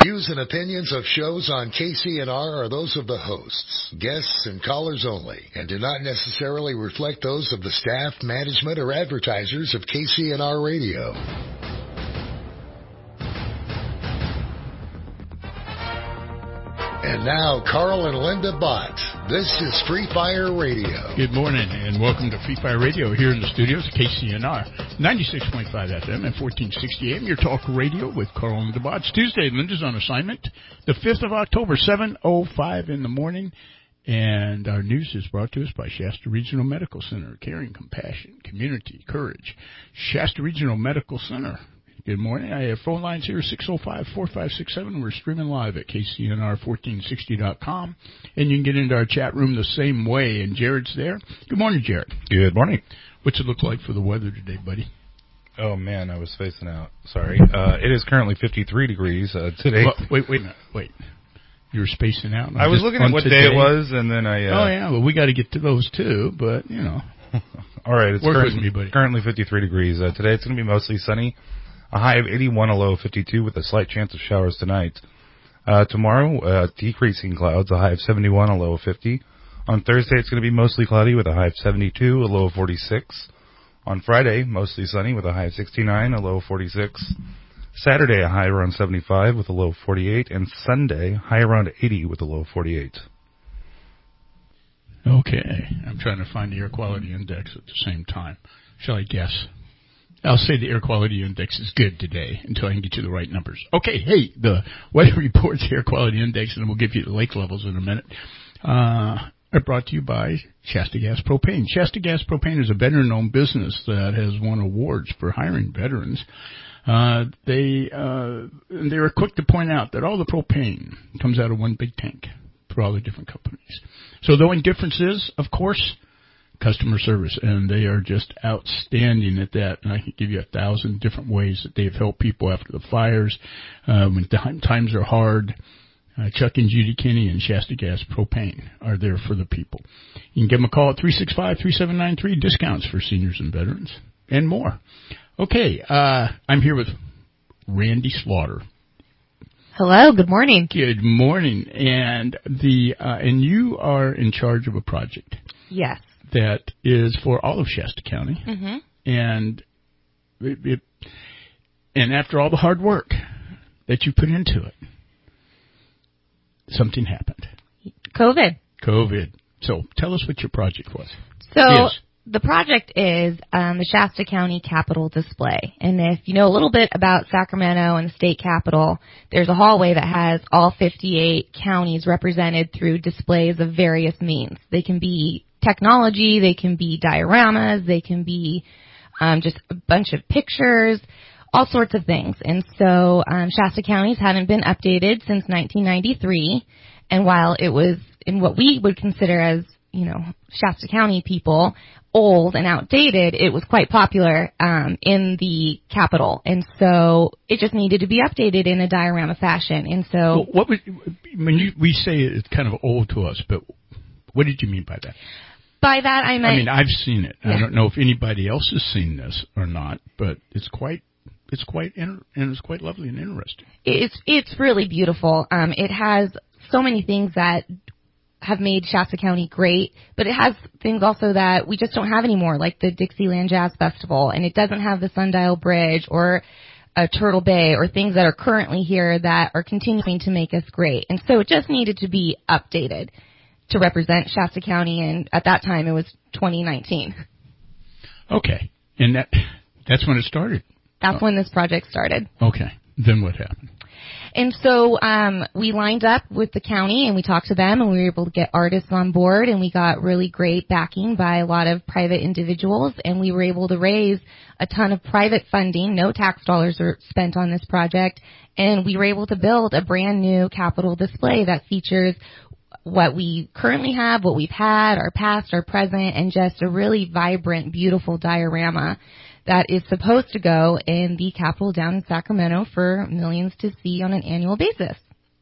Views and opinions of shows on KCNR are those of the hosts, guests, and callers only, and do not necessarily reflect those of the staff, management, or advertisers of KCNR Radio. And now, Carl and Linda Bott. This is Free Fire Radio. Good morning, and welcome to Free Fire Radio here in the studios of KCNR, 96.5 FM and 1460 AM, your talk radio with Carl and Linda Bott. It's Tuesday. Linda's on assignment, the 5th of October, 7:05 in the morning. And our news is brought to us by Shasta Regional Medical Center, caring, compassion, community, courage. Shasta Regional Medical Center. Good morning. I have phone lines here, 605-4567. We're streaming live at KCNR1460.com. And you can get into our chat room the same way. And Jared's there. Good morning, Jared. Good morning. What's it look like for the weather today, buddy? Oh, man, I was spacing out. Sorry. It is currently 53 degrees today. Well, wait. You were spacing out? I was looking at what day it was, and then I... Oh, yeah, well, we got to get to those, too, but, you know. All right, it's currently, currently 53 degrees. Today it's going to be mostly sunny. A high of 81, a low of 52, with a slight chance of showers tonight. Tomorrow, decreasing clouds, a high of 71, a low of 50. On Thursday, it's going to be mostly cloudy with a high of 72, a low of 46. On Friday, mostly sunny with a high of 69, a low of 46. Saturday, a high around 75 with a low of 48. And Sunday, high around 80 with a low of 48. Okay. I'm trying to find the air quality index at the same time. Shall I guess? I'll say the air quality index is good today until I can get you the right numbers. Okay, hey, the weather report's air quality index, and we'll give you the lake levels in a minute, are brought to you by Shasta Gas Propane. Shasta Gas Propane is a veteran-owned business that has won awards for hiring veterans. They were quick to point out that all the propane comes out of one big tank for all the different companies. So the only difference is, of course, customer service, and they are just outstanding at that. And I can give you 1,000 different ways that they've helped people after the fires, when times are hard. Chuck and Judy Kinney and Shasta Gas Propane are there for the people. You can give them a call at 365-3793, discounts for seniors and veterans, and more. Okay, I'm here with Randy Slaughter. Hello, good morning. Good morning. And and you are in charge of a project. Yes. That is for all of Shasta County. Mm-hmm. And and after all the hard work that you put into it, something happened. COVID. So tell us what your project was. So the project is the Shasta County Capitol display. And if you know a little bit about Sacramento and the state capitol, there's a hallway that has all 58 counties represented through displays of various means. They can be technology, they can be dioramas, they can be just a bunch of pictures, all sorts of things. And so Shasta counties hadn't been updated since 1993. And while it was in what we would consider as, Shasta County people, old and outdated, it was quite popular in the Capitol. And so it just needed to be updated in a diorama fashion. And so... Well, we say it's kind of old to us, but what did you mean by that? By that, I meant... I've seen it. Yeah. I don't know if anybody else has seen this or not, but it's quite lovely and interesting. It's really beautiful. It has so many things that have made Shasta County great, but it has things also that we just don't have anymore, like the Dixieland Jazz Festival, and it doesn't have the Sundial Bridge or Turtle Bay or things that are currently here that are continuing to make us great. And so it just needed to be updated to represent Shasta County, and at that time it was 2019. Okay, and that's when it started. That's when this project started. Okay, then what happened? And so we lined up with the county and we talked to them, and we were able to get artists on board, and we got really great backing by a lot of private individuals, and we were able to raise a ton of private funding. No tax dollars are spent on this project, and we were able to build a brand new Capitol display that features what we currently have, what we've had, our past, our present, and just a really vibrant, beautiful diorama that is supposed to go in the Capitol down in Sacramento for millions to see on an annual basis.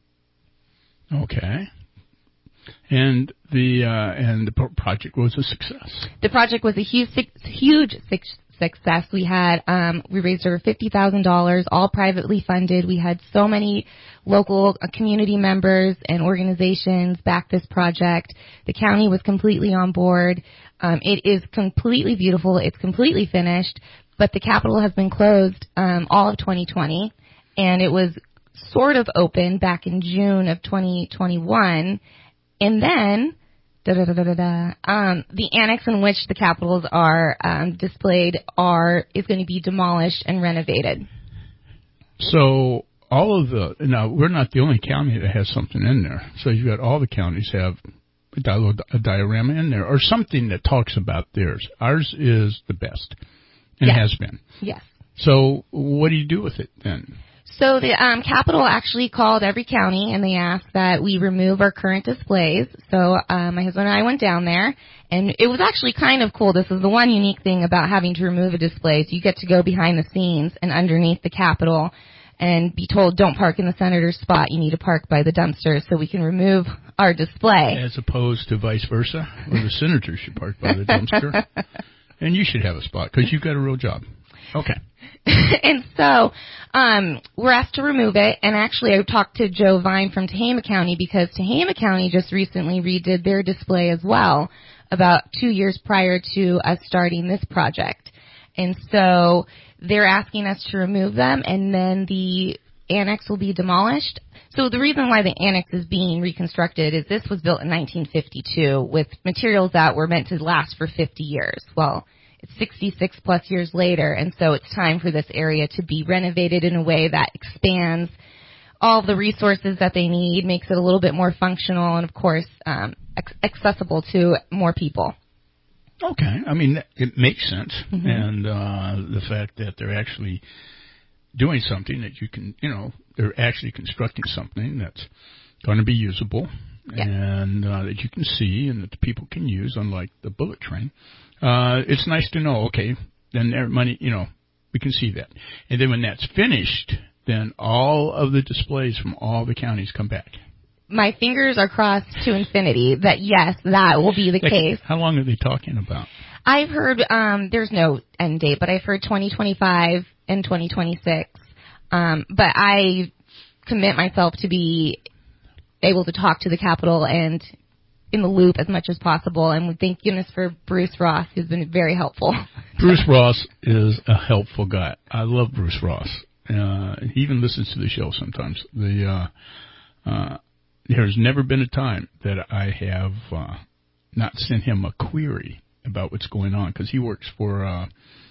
Okay. And the project was a success. The project was a huge success. We raised over $50,000, all privately funded. We had so many local community members and organizations back this project. The county was completely on board. It is completely beautiful. It's completely finished, but the Capitol has been closed all of 2020, and it was sort of open back in June of 2021, and then the annex in which the Capitals are displayed is going to be demolished and renovated. So now we're not the only county that has something in there. So you've got all the counties have a diorama in there or something that talks about theirs. Ours is the best and has been. Yes. So what do you do with it then? So the Capitol actually called every county, and they asked that we remove our current displays. So my husband and I went down there, and it was actually kind of cool. This is the one unique thing about having to remove a display. So you get to go behind the scenes and underneath the Capitol and be told, don't park in the senator's spot. You need to park by the dumpster so we can remove our display. As opposed to vice versa, where the senator should park by the dumpster. And you should have a spot because you've got a real job. Okay. And so we're asked to remove it. And actually, I talked to Joe Vine from Tehama County because Tehama County just recently redid their display as well about 2 years prior to us starting this project. And so they're asking us to remove them, and then the annex will be demolished. So the reason why the annex is being reconstructed is this was built in 1952 with materials that were meant to last for 50 years. Well, it's 66 plus years later, and so it's time for this area to be renovated in a way that expands all the resources that they need, makes it a little bit more functional, and of course, accessible to more people. Okay. I mean, it makes sense. Mm-hmm. And the fact that they're actually doing something that you can, they're actually constructing something that's going to be usable and that you can see and that the people can use, unlike the bullet train. It's nice to know, okay, then their money, we can see that. And then when that's finished, then all of the displays from all the counties come back. My fingers are crossed to infinity that, yes, that will be the case. How long are they talking about? I've heard, there's no end date, but I've heard 2025 and 2026. But I commit myself to be able to talk to the Capitol and in the loop as much as possible. And thank goodness for Bruce Ross, who's been very helpful. Bruce Ross is a helpful guy. I love Bruce Ross. He even listens to the show sometimes. There's never been a time that I have not sent him a query about what's going on because he works for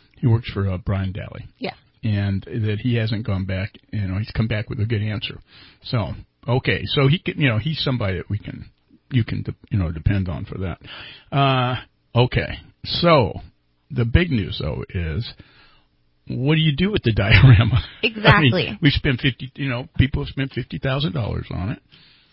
Brian Daly. Yeah. And that he hasn't gone back. He's come back with a good answer. So okay, so he can, he's somebody that you can depend on for that. Okay, so the big news though is, what do you do with the diorama? Exactly. I mean, we spent people have spent $50,000 on it.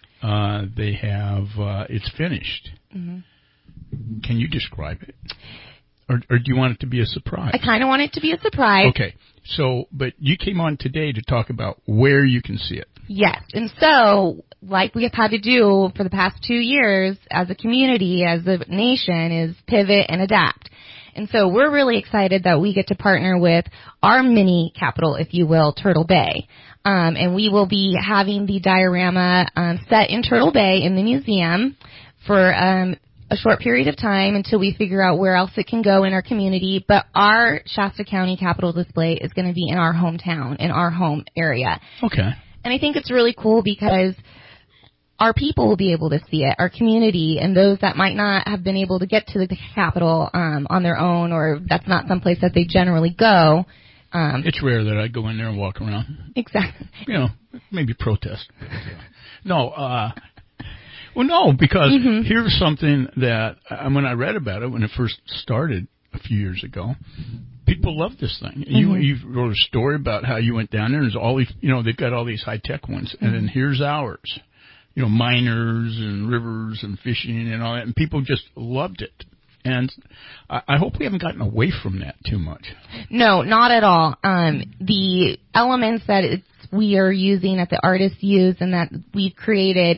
They have, it's finished. Mm-hmm. Can you describe it? Or do you want it to be a surprise? I kind of want it to be a surprise. Okay. So, but you came on today to talk about where you can see it. Yes. And so, like we have had to do for the past 2 years as a community, as a nation, is pivot and adapt. And so we're really excited that we get to partner with our mini Capitol, if you will, Turtle Bay. And we will be having the diorama set in Turtle Bay in the museum for a short period of time until we figure out where else it can go in our community. But our Shasta County Capitol display is going to be in our hometown, in our home area. Okay. And I think it's really cool because our people will be able to see it, our community, and those that might not have been able to get to the Capitol on their own, or that's not someplace that they generally go. It's rare that I go in there and walk around. Exactly. Maybe protest. No, well, no, because here's something that when I read about it when it first started a few years ago, people love this thing. Mm-hmm. You wrote a story about how you went down there and there's all these, they've got all these high-tech ones, and then here's ours. Miners and rivers and fishing and all that, and people just loved it. And I hope we haven't gotten away from that too much. No, not at all. The elements that we are using, that the artists use, and that we've created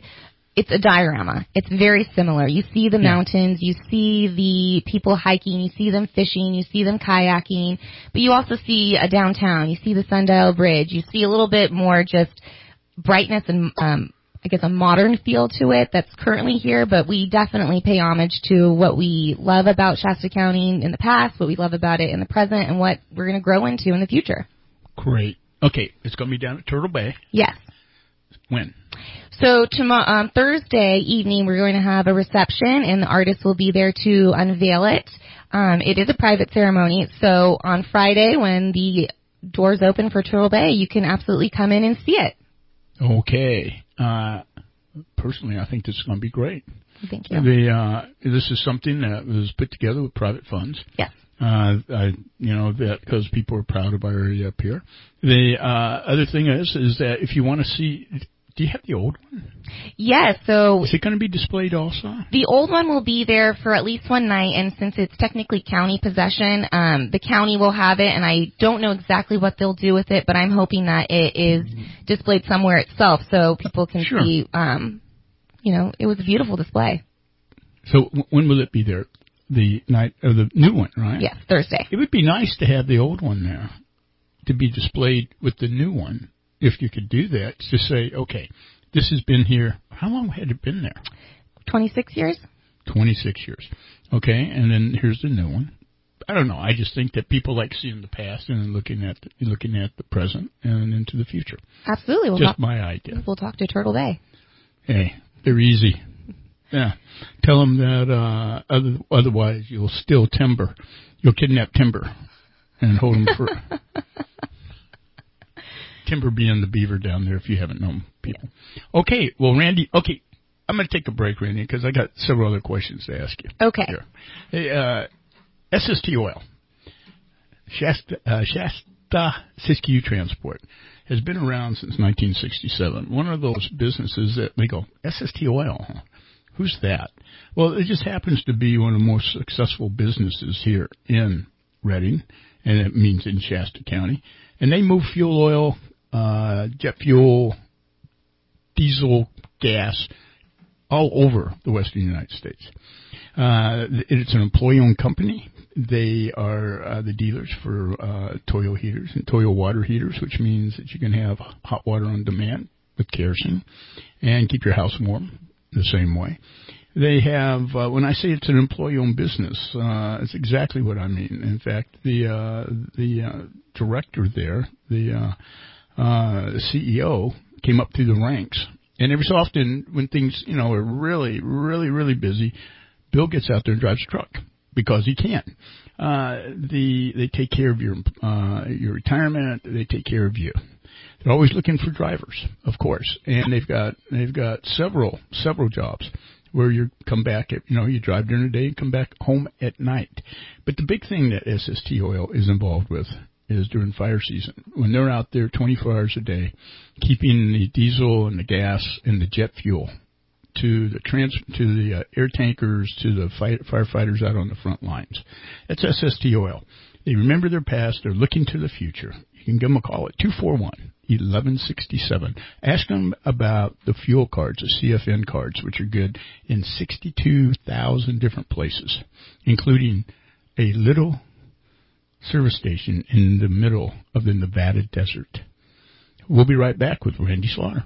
it's a diorama. It's very similar. You see the mountains, you see the people hiking, you see them fishing, you see them kayaking, but you also see a downtown. You see the Sundial Bridge. You see a little bit more just brightness and, I guess, a modern feel to it that's currently here, but we definitely pay homage to what we love about Shasta County in the past, what we love about it in the present, and what we're going to grow into in the future. Great. Okay, it's going to be down at Turtle Bay. Yes. When? So tomorrow, Thursday evening, we're going to have a reception, and the artist will be there to unveil it. It is a private ceremony, so on Friday, when the doors open for Turtle Bay, you can absolutely come in and see it. Okay. Personally, I think this is going to be great. Thank you. This is something that was put together with private funds. Yes. That because people are proud of our area up here. The other thing is that if you want to see, do you have the old one? Yes. So is it going to be displayed also? The old one will be there for at least one night, and since it's technically county possession, the county will have it, and I don't know exactly what they'll do with it, but I'm hoping that it is displayed somewhere itself so people can see. It was a beautiful display. So when will it be there? The night of the new one, right? Yes, Thursday. It would be nice to have the old one there to be displayed with the new one, if you could do that, to say, okay, this has been here. How long had it been there? 26 years. 26 years. Okay, and then here's the new one. I don't know. I just think that people like seeing the past and then looking at the present and into the future. Absolutely. Just my idea. We'll talk to Turtle Bay. Hey, they're easy. Yeah. Tell them that otherwise you'll steal timber. You'll kidnap timber and hold them for... Timber being the beaver down there, if you haven't known people. Okay, well, Randy, I'm going to take a break, Randy, because I got several other questions to ask you. Okay. Here. Hey, SST Oil, Shasta Siskiyou Transport, has been around since 1967. One of those businesses that they go, SST Oil, huh? Who's that? Well, it just happens to be one of the most successful businesses here in Redding, and it means in Shasta County. And they move fuel oil, jet fuel, diesel, gas, all over the western United States. It's an employee-owned company. They are the dealers for Toyo heaters and Toyo water heaters, which means that you can have hot water on demand with kerosene and keep your house warm the same way. They have, when I say it's an employee-owned business, it's exactly what I mean. In fact, the director there, the CEO, came up through the ranks. And every so often, when things, are really, really, really busy, Bill gets out there and drives a truck because he can. They take care of your retirement. They take care of you. They're always looking for drivers, of course, and they've got several jobs where you come back at, you drive during the day and come back home at night. But the big thing that SST Oil is involved with is during fire season, when they're out there 24 hours a day, keeping the diesel and the gas and the jet fuel to the air tankers, to the firefighters out on the front lines. That's SST Oil. They remember their past. They're looking to the future. You can give them a call at 241-1167. Ask them about the fuel cards, the CFN cards, which are good in 62,000 different places, including a little service station in the middle of the Nevada desert. We'll be right back with Randy Slaughter.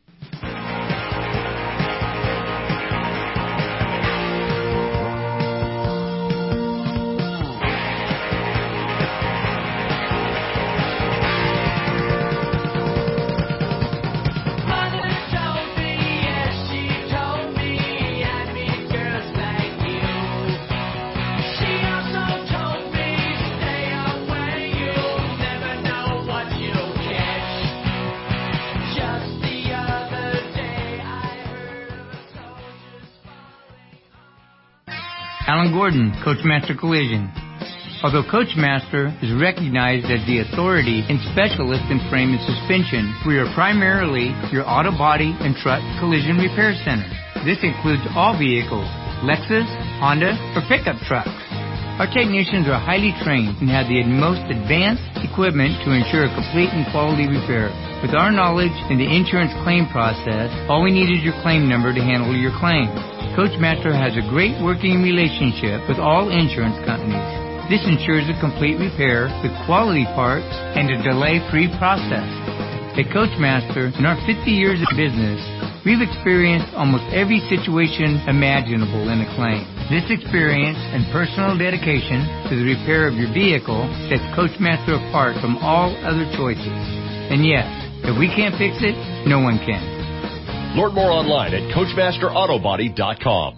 Alan Gordon, Coachmaster Collision. Although Coachmaster is recognized as the authority and specialist in frame and suspension, we are primarily your auto body and truck collision repair center. This includes all vehicles, Lexus, Honda, or pickup trucks. Our technicians are highly trained and have the most advanced equipment to ensure a complete and quality repair. With our knowledge in the insurance claim process, all we need is your claim number to handle your claim. Coachmaster has a great working relationship with all insurance companies. This ensures a complete repair with quality parts and a delay-free process. At Coachmaster, in our 50 years of business, we've experienced almost every situation imaginable in a claim. This experience and personal dedication to the repair of your vehicle sets Coachmaster apart from all other choices. And yes, if we can't fix it, no one can. Learn more online at CoachmasterAutobody.com.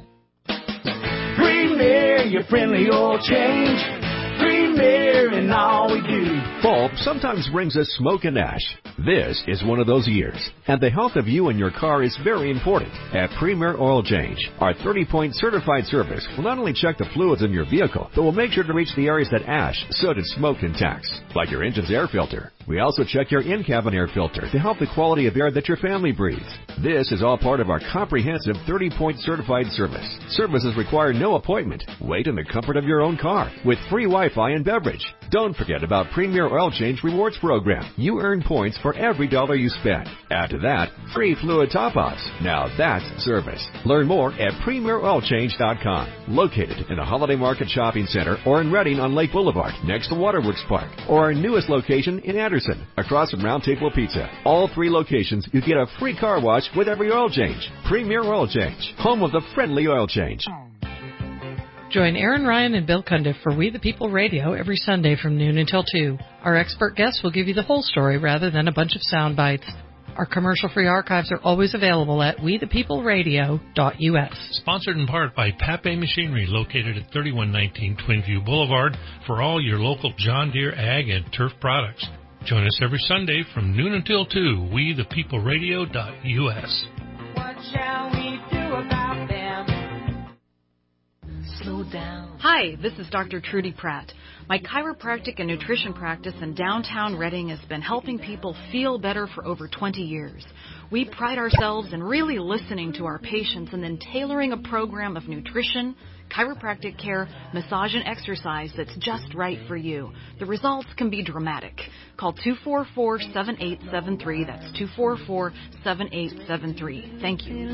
Premier, your friendly oil change. Premier in all we do. Fall sometimes brings us smoke and ash. This is one of those years, and the health of you and your car is very important. At Premier Oil Change, our 30-point certified service will not only check the fluids in your vehicle, but will make sure to reach the areas that ash, soot, and smoke can tax, like your engine's air filter. We also check your in-cabin air filter to help the quality of air that your family breathes. This is all part of our comprehensive 30-point certified service. Services require no appointment. Wait in the comfort of your own car with free Wi-Fi and beverage. Don't forget about Premier Oil Change Rewards Program. You earn points for every dollar you spend. Add to that, free fluid top-ups. Now that's service. Learn more at PremierOilChange.com. Located in the Holiday Market Shopping Center or in Reading on Lake Boulevard, next to Waterworks Park, or our newest location in Anderson, across from Round Table Pizza. All three locations, you get a free car wash with every oil change. Premier Oil Change, home of the friendly oil change. Join Aaron Ryan and Bill Cundiff for We the People Radio every Sunday from noon until 2. Our expert guests will give you the whole story rather than a bunch of sound bites. Our commercial-free archives are always available at wethepeopleradio.us. Sponsored in part by Pape Machinery, located at 3119 Twinview Boulevard, for all your local John Deere ag and turf products. Join us every Sunday from noon until 2, wethepeopleradio.us. What shall we do about them? Slow down. Hi, this is Dr. Trudy Pratt. My chiropractic and nutrition practice in downtown Reading has been helping people feel better for over 20 years. We pride ourselves in really listening to our patients and then tailoring a program of nutrition, chiropractic care, massage, and exercise that's just right for you. The results can be dramatic. Call 244-7873. That's 244-7873. Thank you.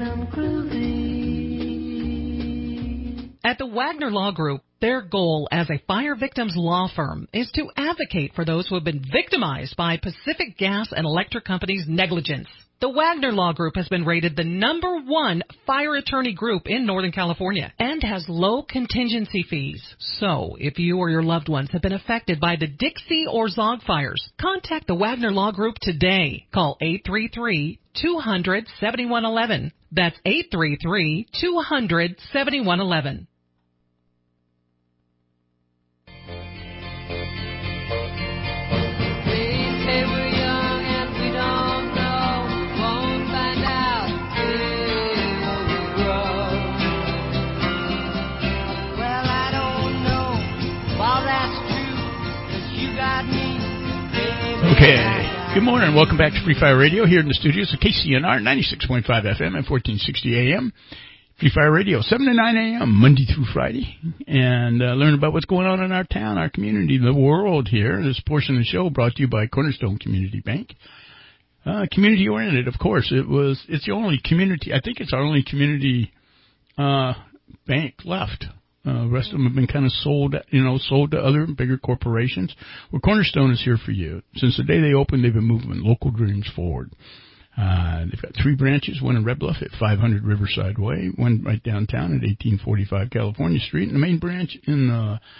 At the Wagner Law Group, their goal as a fire victims law firm is to advocate for those who have been victimized by Pacific Gas and Electric Company's negligence. The Wagner Law Group has been rated the #1 fire attorney group in Northern California and has low contingency fees. So, if you or your loved ones have been affected by the Dixie or Zog fires, contact the Wagner Law Group today. Call 833-200-7111. That's 833-200-7111. Okay. Good morning. Welcome back to Free Fire Radio here in the studios of KCNR 96.5 FM and 1460 AM. Free Fire Radio, 7 to 9 a.m., Monday through Friday. And learn about what's going on in our town, our community, the world here. This portion of the show brought to you by Cornerstone Community Bank. Community-oriented, of course. It's the only community, I think it's our only community bank left. The rest of them have been kind of sold to other bigger corporations. Well, Cornerstone is here for you. Since the day they opened, they've been moving local dreams forward. They've got 3 branches, one in Red Bluff at 500 Riverside Way, one right downtown at 1845 California Street, and the main branch in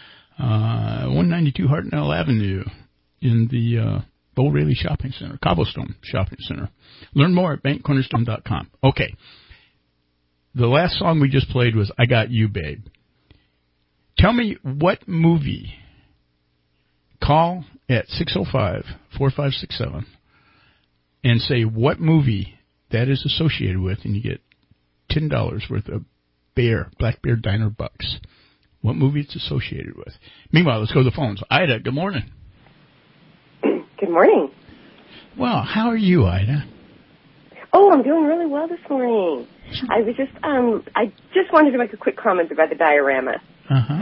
192 Hartnell Avenue in the Bo Rayleigh Shopping Center, Cobblestone Shopping Center. Learn more at bankcornerstone.com. Okay. The last song we just played was I Got You, Babe. Tell me what movie. Call at 605-4567 and say what movie that is associated with, and you get $10 worth of Black Bear Diner bucks. What movie it's associated with. Meanwhile, let's go to the phones. Ida, good morning. Good morning. Well, how are you, Ida? Oh, I'm doing really well this morning. I just wanted to make a quick comment about the diorama. Uh-huh.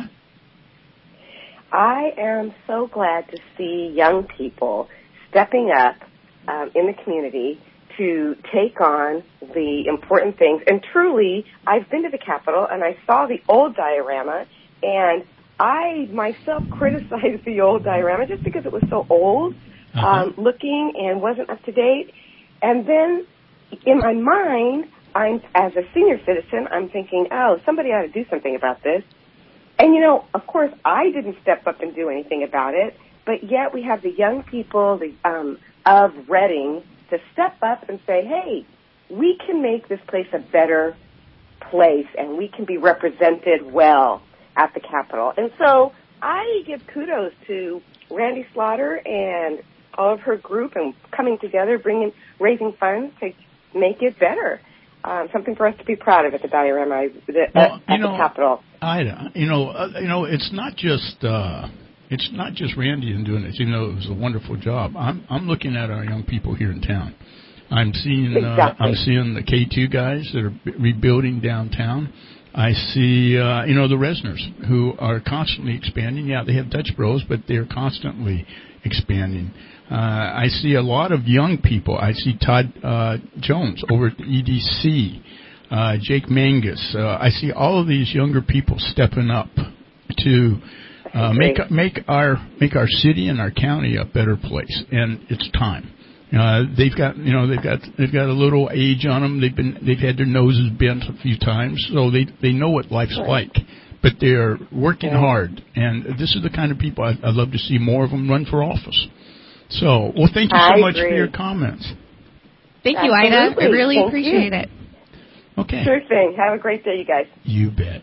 I am so glad to see young people stepping up in the community to take on the important things. And truly, I've been to the Capitol, and I saw the old diorama, and I myself criticized the old diorama just because it was so old looking and wasn't up to date. And then in my mind, as a senior citizen, I'm thinking, oh, somebody ought to do something about this. And, you know, of course, I didn't step up and do anything about it, but yet we have the young people of Reading to step up and say, hey, we can make this place a better place, and we can be represented well at the Capitol. And so I give kudos to Randy Slaughter and all of her group and coming together, raising funds to make it better. Something for us to be proud of at the diorama at the Capitol. Ida, it's not just Randy in doing this. It was a wonderful job. I'm looking at our young people here in town. I'm seeing the K2 guys that are rebuilding downtown. I see the Resners who are constantly expanding. Yeah, they have Dutch Bros, but they're constantly expanding. I see a lot of young people. I see Todd Jones over at EDC, Jake Mangus. I see all of these younger people stepping up to make our city and our county a better place, and it's time. They've got a little age on them. They've had their noses bent a few times, so they know what life's like. But they're working hard, and this is the kind of people I'd love to see more of them run for office. So, well, thank you so much for your comments. Thank you, Ida. I really appreciate it. Okay. Sure thing. Have a great day, you guys. You bet.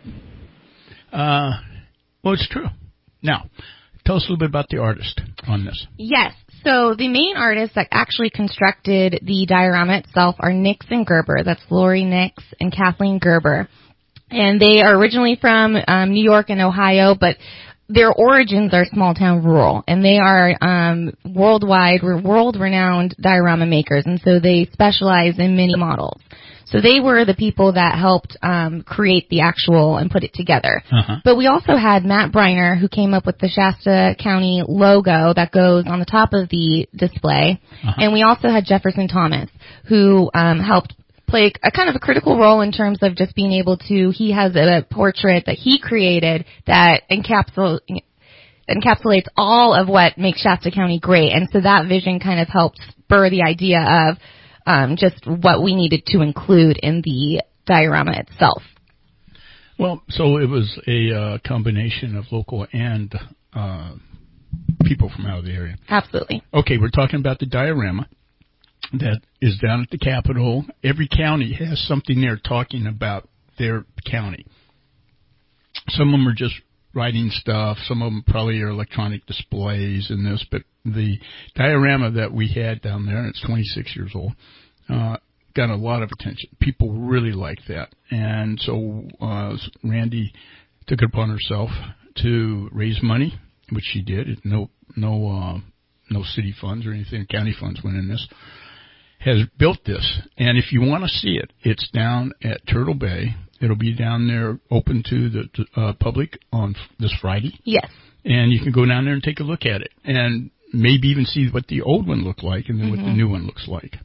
Well, it's true. Now, tell us a little bit about the artist on this. Yes. So the main artists that actually constructed the diorama itself are Nix and Gerber. That's Lori Nix and Kathleen Gerber. And they are originally from New York and Ohio, but their origins are small-town rural, and they are world-renowned diorama makers, and so they specialize in mini models. So they were the people that helped create the actual and put it together. But we also had Matt Briner, who came up with the Shasta County logo that goes on the top of the display. And we also had Jefferson Thomas, who helped play a kind of a critical role in terms of just being able to, he has a portrait that he created that encapsulates all of what makes Shasta County great. And so that vision kind of helped spur the idea of just what we needed to include in the diorama itself. Well, so it was a combination of local and people from out of the area. Absolutely. Okay, we're talking about the diorama that is down at the Capitol. Every county has something there talking about their county. Some of them are just writing stuff. Some of them probably are electronic displays and this. But the diorama that we had down there, and it's 26 years old, got a lot of attention. People really liked that. And so Randy took it upon herself to raise money, which she did. No city funds or anything, county funds went in this. Has built this, and if you want to see it, it's down at Turtle Bay. It'll be down there, open to the public on this Friday. Yes. And you can go down there and take a look at it, and maybe even see what the old one looked like, and then what the new one looks like.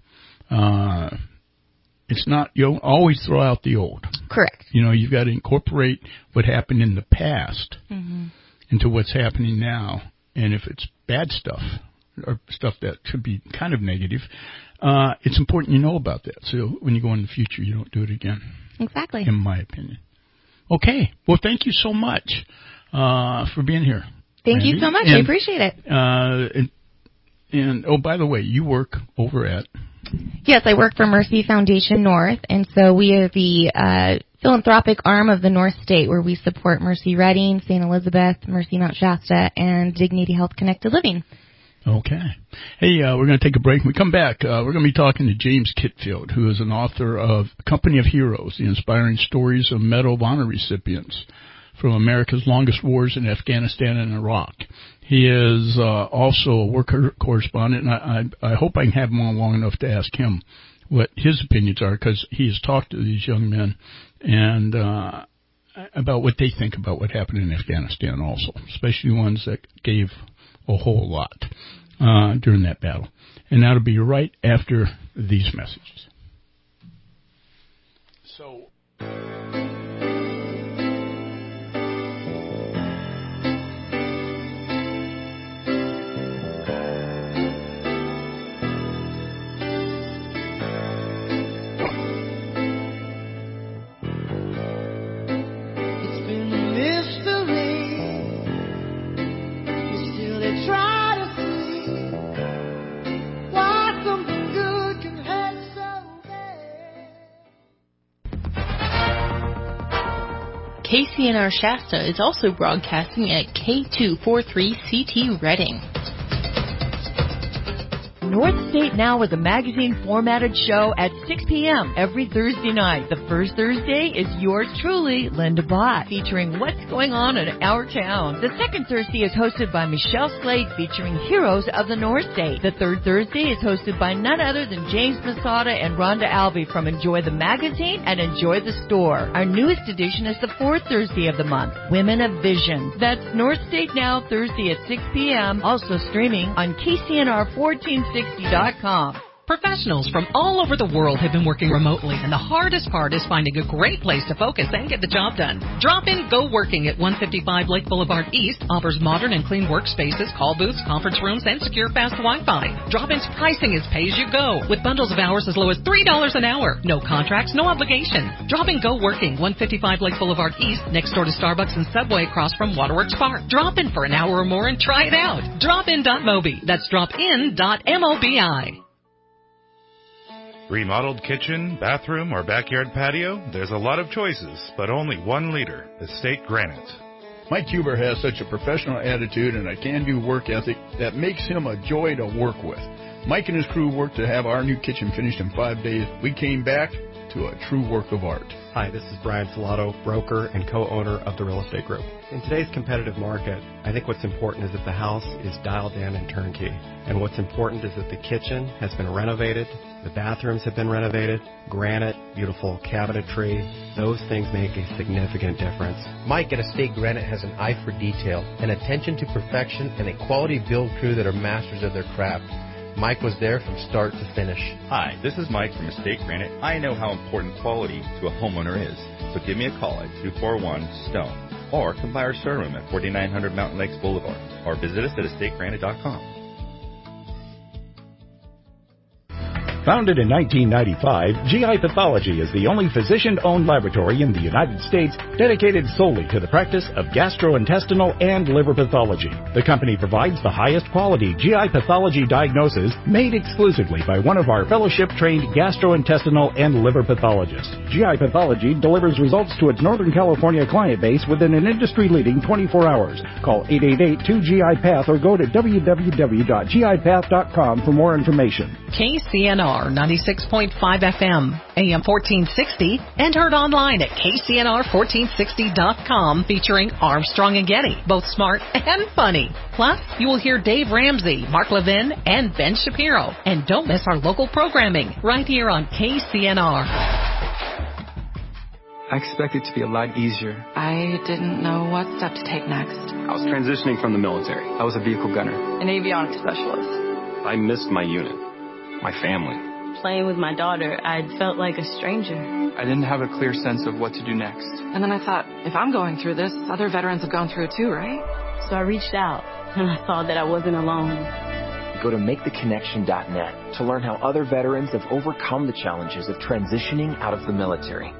It's not, you don't always throw out the old. Correct. You've got to incorporate what happened in the past into what's happening now, and if it's bad stuff or stuff that should be kind of negative, it's important you know about that. So when you go in the future, you don't do it again. Exactly. In my opinion. Okay. Well, thank you so much for being here. Thank Randy. you so much. I appreciate it. And oh, by the way, you work over at... Yes, I work for Mercy Foundation North, and so we are the philanthropic arm of the North State, where we support Mercy Reading, St. Elizabeth, Mercy Mount Shasta, and Dignity Health Connected Living. Okay. Hey, we're going to take a break. When we come back, we're going to be talking to James Kitfield, who is an author of Company of Heroes, the inspiring stories of Medal of Honor recipients from America's longest wars in Afghanistan and Iraq. He is also a war correspondent, and I hope I can have him on long enough to ask him what his opinions are, because he has talked to these young men and about what they think about what happened in Afghanistan also, especially ones that gave a whole lot. during that battle. And that'll be right after these messages. So... KCNR Shasta is also broadcasting at K243CT Reading. North State Now is a magazine-formatted show at 6 p.m. every Thursday night. The first Thursday is yours truly, Linda Bott, featuring what's going on in our town. The second Thursday is hosted by Michelle Slade, featuring heroes of the North State. The third Thursday is hosted by none other than James Masada and Rhonda Albee from Enjoy the Magazine and Enjoy the Store. Our newest edition is the fourth Thursday of the month, Women of Vision. That's North State Now, Thursday at 6 p.m., also streaming on KCNR 1460.com. Professionals from all over the world have been working remotely, and the hardest part is finding a great place to focus and get the job done. Drop-In Go Working at 155 Lake Boulevard East offers modern and clean workspaces, call booths, conference rooms, and secure fast Wi-Fi. Drop-In's pricing is pay-as-you-go, with bundles of hours as low as $3 an hour. No contracts, no obligation. Drop-In Go Working, 155 Lake Boulevard East, next door to Starbucks and Subway across from Waterworks Park. Drop in for an hour or more and try it out. Drop-in.mobi. That's drop-in.mobi. Remodeled kitchen, bathroom, or backyard patio? There's a lot of choices, but only one leader, Estate Granite. Mike Huber has such a professional attitude and a can-do work ethic that makes him a joy to work with. Mike and his crew worked to have our new kitchen finished in 5 days. We came back to a true work of art. Hi, this is Brian Salato, broker and co-owner of the Real Estate Group. In today's competitive market, I think what's important is that the house is dialed in and turnkey. And what's important is that the kitchen has been renovated, the bathrooms have been renovated, granite, beautiful cabinetry. Those things make a significant difference. Mike at Estate Granite has an eye for detail, an attention to perfection, and a quality build crew that are masters of their craft. Mike was there from start to finish. Hi, this is Mike from Estate Granite. I know how important quality to a homeowner is, so give me a call at 241-STONE or come by our showroom at 4900 Mountain Lakes Boulevard or visit us at estategranite.com. Founded in 1995, GI Pathology is the only physician-owned laboratory in the United States dedicated solely to the practice of gastrointestinal and liver pathology. The company provides the highest quality GI pathology diagnosis made exclusively by one of our fellowship-trained gastrointestinal and liver pathologists. GI Pathology delivers results to its Northern California client base within an industry-leading 24 hours. Call 888-2GI-PATH or go to www.gipath.com for more information. KCNR 96.5 FM, AM 1460, and heard online at KCNR1460.com, featuring Armstrong and Getty, both smart and funny. Plus, you will hear Dave Ramsey, Mark Levin, and Ben Shapiro. And don't miss our local programming right here on KCNR. I expected it to be a lot easier. I didn't know what step to take next. I was transitioning from the military. I was a vehicle gunner. An avionics specialist. I missed my unit, my family. Playing with my daughter, I felt like a stranger. I didn't have a clear sense of what to do next. And then I thought, if I'm going through this, other veterans have gone through it too, right? So I reached out, and I saw that I wasn't alone. Go to MakeTheConnection.net to learn how other veterans have overcome the challenges of transitioning out of the military.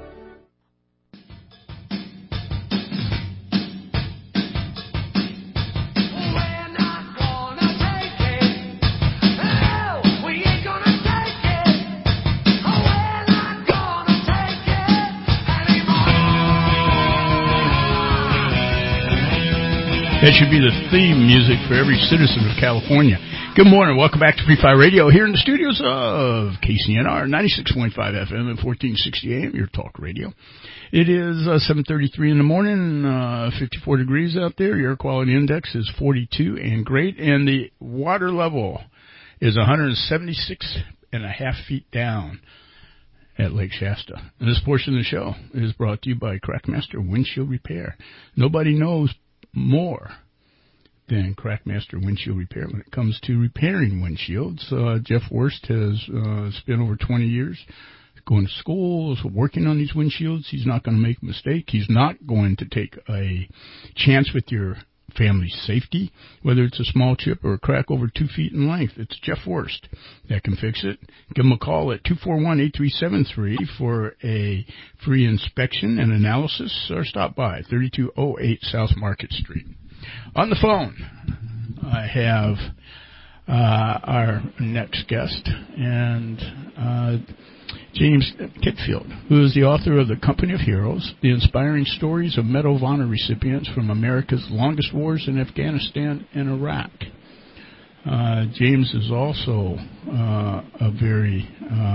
That should be the theme music for every citizen of California. Good morning. Welcome back to Free Fire Radio here in the studios of KCNR 96.5 FM and 1460 AM, your talk radio. It is 7:33 in the morning, 54 degrees out there. Your air quality index is 42 and great, and the water level is 176.5 feet down at Lake Shasta. And this portion of the show is brought to you by Crackmaster Windshield Repair. Nobody knows more than Crackmaster Windshield Repair when it comes to repairing windshields. Jeff Worst has spent over 20 years going to schools, working on these windshields. He's not going to make a mistake. He's not going to take a chance with your family's safety, whether it's a small chip or a crack over 2 feet in length. It's Jeff Worst that can fix it. Give him a call at 241-8373 for a free inspection and analysis, or stop by 3208 South Market Street. On the phone, I have our next guest, and James Kitfield, who is the author of The Company of Heroes, The Inspiring Stories of Medal of Honor Recipients from America's Longest Wars in Afghanistan and Iraq. James is also a very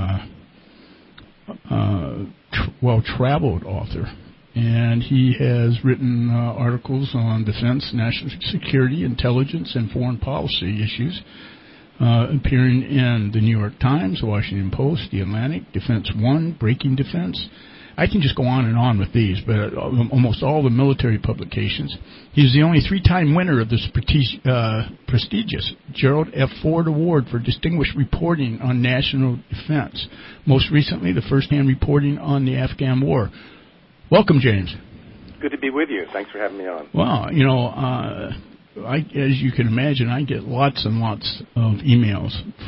well-traveled author, and he has written articles on defense, national security, intelligence, and foreign policy issues, appearing in the New York Times, Washington Post, The Atlantic, Defense One, Breaking Defense. I can just go on and on with these, but almost all the military publications. He's the only 3-time winner of this prestigious Gerald F. Ford Award for distinguished reporting on national defense. Most recently, the first-hand reporting on the Afghan War. Welcome, James. Good to be with you. Thanks for having me on. Well, as you can imagine, I get lots and lots of emails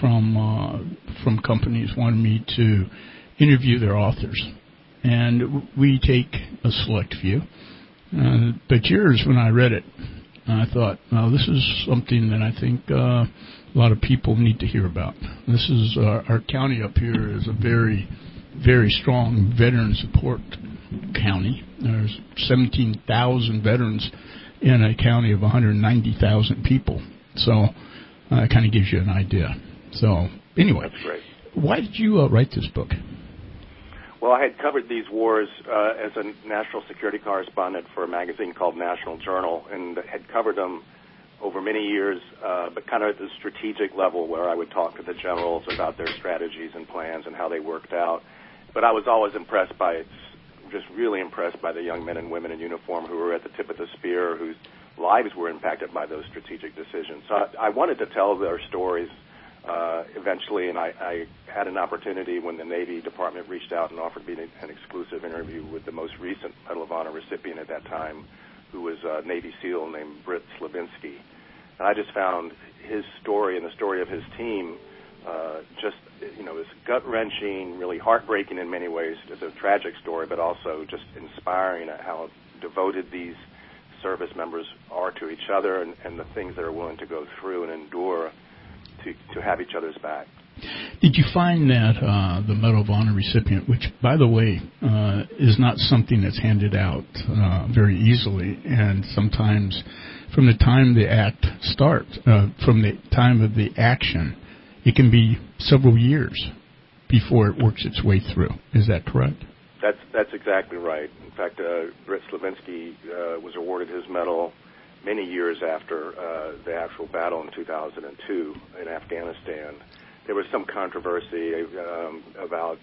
from companies wanting me to interview their authors, and we take a select few. But yours, when I read it, I thought, well, this is something that I think a lot of people need to hear about. This is our county up here is a very, very strong veteran support county. There's 17,000 veterans in a county of 190,000 people. So it kind of gives you an idea. So anyway, that's great. Why did you write this book? Well, I had covered these wars as a national security correspondent for a magazine called National Journal, and had covered them over many years, but kind of at the strategic level where I would talk to the generals about their strategies and plans and how they worked out. But I was always really impressed by the young men and women in uniform who were at the tip of the spear, whose lives were impacted by those strategic decisions. So I wanted to tell their stories eventually, and I had an opportunity when the Navy Department reached out and offered me an exclusive interview with the most recent Medal of Honor recipient at that time, who was a Navy SEAL named Britt Slavinsky. And I just found his story and the story of his team it's gut-wrenching, really heartbreaking in many ways. It's a tragic story, but also just inspiring at how devoted these service members are to each other and the things they're willing to go through and endure to have each other's back. Did you find that the Medal of Honor recipient, which, by the way, is not something that's handed out very easily, and sometimes from the time the act starts, from the time of the action, it can be several years before it works its way through. Is that correct? That's exactly right. In fact, Britt Slavinsky was awarded his medal many years after the actual battle in 2002 in Afghanistan. There was some controversy about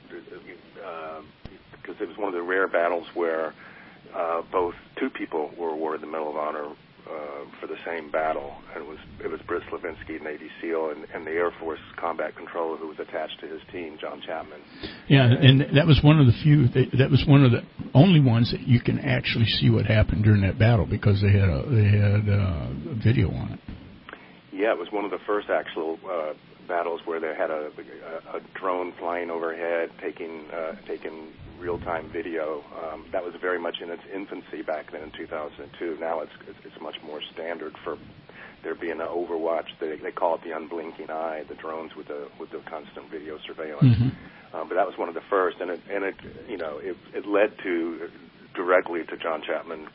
because it was one of the rare battles where both two people were awarded the Medal of Honor for the same battle, and it was Britt Slavinsky, Navy SEAL, and the Air Force combat controller who was attached to his team, John Chapman. Yeah, and that was one of the few. That was one of the only ones that you can actually see what happened during that battle because they had a video on it. Yeah, it was one of the first actual battles where they had a drone flying overhead, taking real-time video. That was very much in its infancy back then in 2002. Now it's much more standard for there being an overwatch. They call it the unblinking eye, the drones with the constant video surveillance. Mm-hmm. But that was one of the first, and it led directly to John Chapman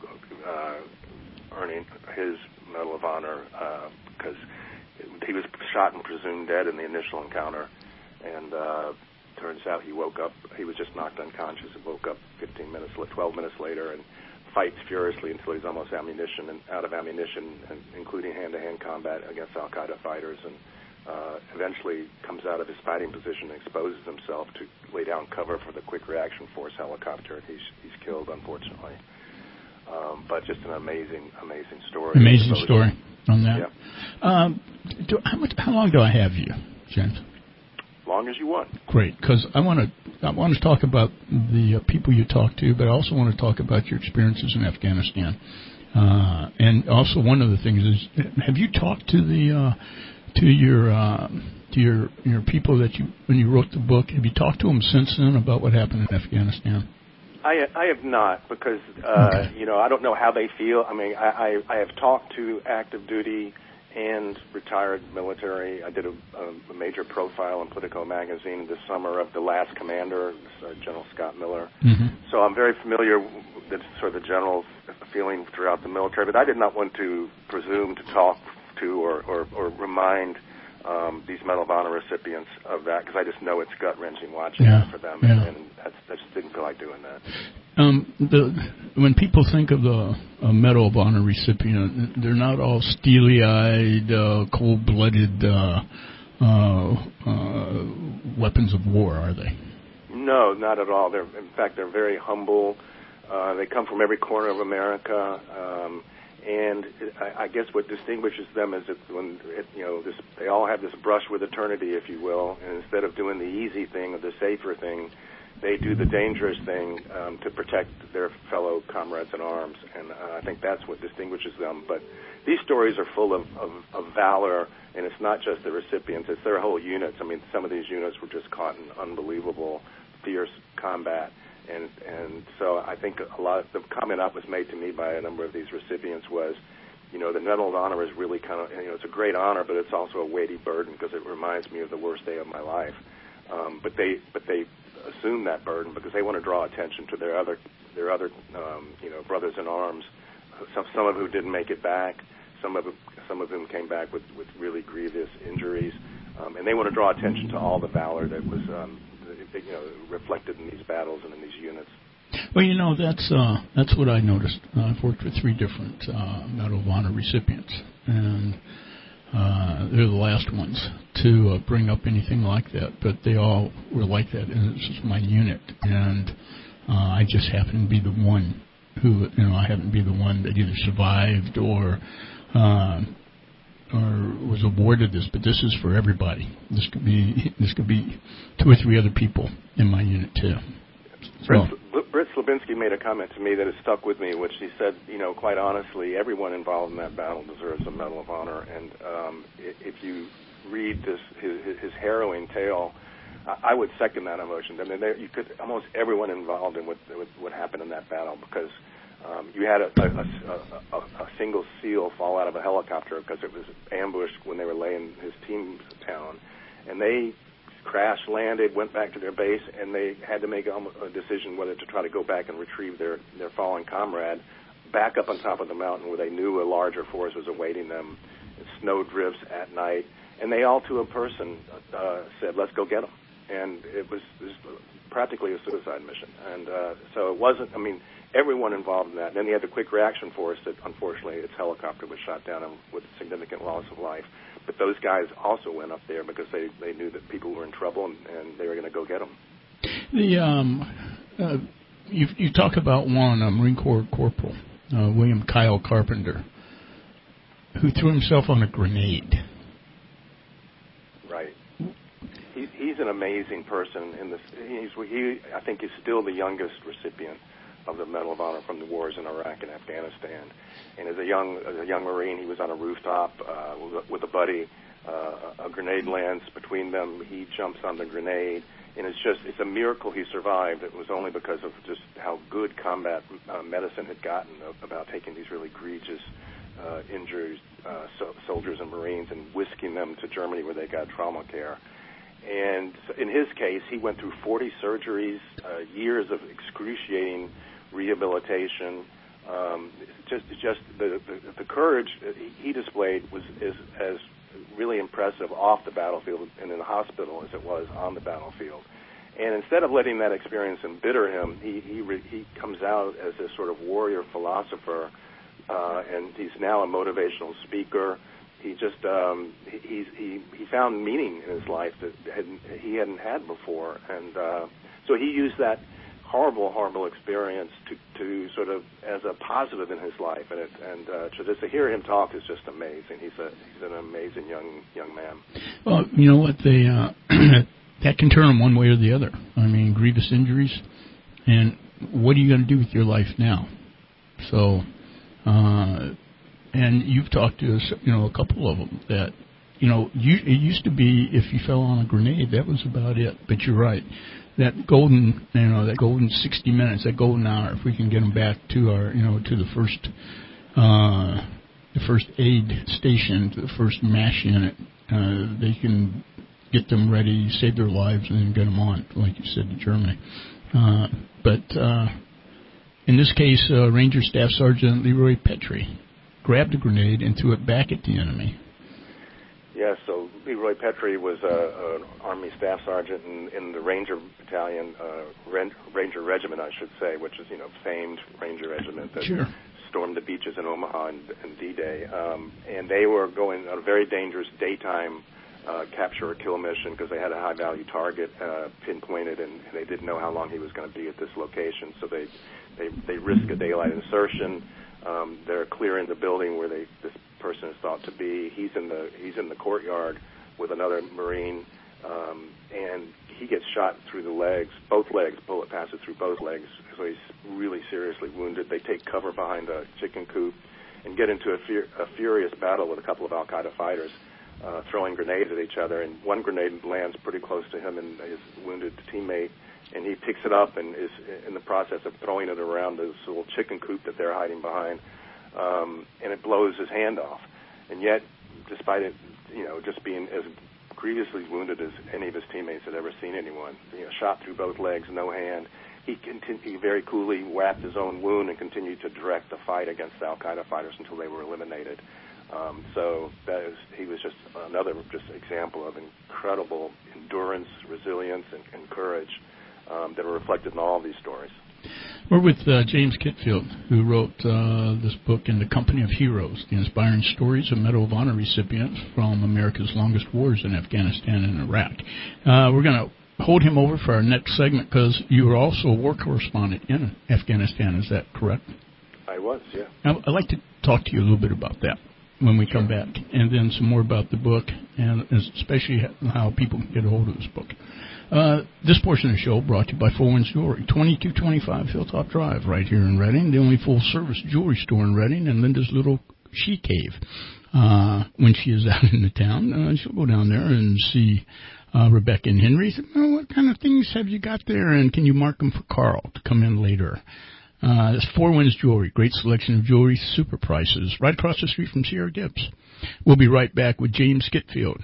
earning his Medal of Honor because he was shot and presumed dead in the initial encounter, and turns out he woke up. He was just knocked unconscious and woke up 12 minutes later, and fights furiously until he's almost out of ammunition, and including hand-to-hand combat against Al-Qaeda fighters, and eventually comes out of his fighting position and exposes himself to lay down cover for the Quick Reaction Force helicopter, and he's killed, unfortunately. But just an amazing story. Amazing story. on that. Yeah. How long do I have you, James? As long as you want. Great, because I want to talk about the people you talk to, but I also want to talk about your experiences in Afghanistan. And also, one of the things is, have you talked to your people that when you wrote the book? Have you talked to them since then about what happened in Afghanistan? I have not, because I don't know how they feel. I mean, I have talked to active duty and retired military. I did a major profile in Politico magazine this summer of the last commander, General Scott Miller. Mm-hmm. So I'm very familiar with sort of the general feeling throughout the military, but I did not want to presume to talk to or remind these Medal of Honor recipients of that, because I just know it's gut-wrenching watching that for them, and I just didn't feel like doing that. When people think of the Medal of Honor recipient, they're not all steely-eyed, cold-blooded weapons of war, are they? No, not at all. In fact, they're very humble. They come from every corner of America. And I guess what distinguishes them is that they all have this brush with eternity, if you will, and instead of doing the easy thing or the safer thing, they do the dangerous thing to protect their fellow comrades in arms, and I think that's what distinguishes them. But these stories are full of valor, and it's not just the recipients, it's their whole units. I mean, some of these units were just caught in unbelievable, fierce combat. And so I think a lot of the comment that was made to me by a number of these recipients was, the Medal of Honor is really kind of, it's a great honor, but it's also a weighty burden because it reminds me of the worst day of my life. But they assume that burden because they want to draw attention to their other brothers in arms, some of who didn't make it back, some of whom came back with really grievous injuries, and they want to draw attention to all the valor that was reflected in these battles and in these units. Well, that's what I noticed. I've worked with 3 different Medal of Honor recipients, and they're the last ones to bring up anything like that, but they all were like that, and this was my unit, and I just happened to be the one who, I happened to be the one that either survived or was awarded this, but this is for everybody. This could be 2 or 3 other people in my unit too. Britt Slabinski made a comment to me that has stuck with me, which she said, quite honestly, everyone involved in that battle deserves a Medal of Honor. And if you read his harrowing tale, I would second that emotion. I mean, you could almost everyone involved in what happened in that battle, because you had a single SEAL fall out of a helicopter because it was ambushed when they were laying his team down, and they crash landed, went back to their base, and they had to make a decision whether to try to go back and retrieve their fallen comrade back up on top of the mountain where they knew a larger force was awaiting them. Snow drifts at night, and they all to a person said, "Let's go get them." And it was practically a suicide mission. And so it wasn't, everyone involved in that. And then they had the quick reaction force that, unfortunately, its helicopter was shot down with significant loss of life. But those guys also went up there because they knew that people were in trouble and they were going to go get them. You talk about one, a Marine Corps Corporal, William Kyle Carpenter, who threw himself on a grenade. Right. He's an amazing person. I think he's still the youngest recipient of the Medal of Honor from the wars in Iraq and Afghanistan. And as a young Marine, he was on a rooftop with a buddy. A grenade lands between them. He jumps on the grenade, and it's a miracle he survived. It was only because of just how good combat medicine had gotten about taking these really egregious injured soldiers and Marines and whisking them to Germany where they got trauma care. And in his case, he went through 40 surgeries, years of excruciating rehabilitation. Just the courage he displayed was as really impressive off the battlefield and in the hospital as it was on the battlefield. And instead of letting that experience embitter him, he comes out as a sort of warrior philosopher, and he's now a motivational speaker. He just he found meaning in his life that he hadn't had before, and so he used that horrible experience to sort of as a positive in his life, and just to hear him talk is just amazing. He's an amazing young man. Well, you know what, they that can turn him one way or the other. I mean, grievous injuries, and what are you going to do with your life now? So, and you've talked to us, a couple of them that, it used to be if you fell on a grenade, that was about it. But you're right. That golden 60 minutes, that golden hour, if we can get them back to our, to the first aid station, to the first MASH unit, they can get them ready, save their lives, and then get them on, like you said, to Germany. But in this case, Ranger Staff Sergeant Leroy Petrie grabbed a grenade and threw it back at the enemy. Yes, so Leroy Petrie was an Army Staff Sergeant in the Ranger Battalion, Ranger Regiment, I should say, which is, famed Ranger Regiment that stormed the beaches in Omaha and D-Day. And they were going on a very dangerous daytime capture or kill mission because they had a high-value target pinpointed, and they didn't know how long he was going to be at this location. So they risk a daylight insertion. They're clearing the building where this person is thought to be. He's in the courtyard with another Marine, and he gets shot through the legs, both legs. Bullet passes through both legs, so he's really seriously wounded. They take cover behind a chicken coop and get into a furious battle with a couple of Al-Qaeda fighters, throwing grenades at each other. And one grenade lands pretty close to him and his wounded teammate, and he picks it up and is in the process of throwing it around this little chicken coop that they're hiding behind, and it blows his hand off. And yet, despite it, just being as grievously wounded as any of his teammates had ever seen anyone, shot through both legs, no hand, he very coolly wrapped his own wound and continued to direct the fight against the Al-Qaeda fighters until they were eliminated. So he was just another example of incredible endurance, resilience, and courage that are reflected in all of these stories. We're with James Kitfield, who wrote this book in the Company of Heroes, the inspiring stories of Medal of Honor recipients from America's longest wars in Afghanistan and Iraq. We're going to hold him over for our next segment because you were also a war correspondent in Afghanistan. Is that correct? I was, yeah. I'd like to talk to you a little bit about that when we come back, and then some more about the book, and especially how people can get a hold of this book. This portion of the show brought to you by Four Winds Jewelry, 2225 Hilltop Drive, right here in Reading, the only full-service jewelry store in Reading, and Linda's little she cave. When she is out in the town, she'll go down there and see Rebecca and Henry. Say, what kind of things have you got there, and can you mark them for Carl to come in later? It's Four Winds Jewelry, great selection of jewelry, super prices, right across the street from Sierra Gibbs. We'll be right back with James Skitfield.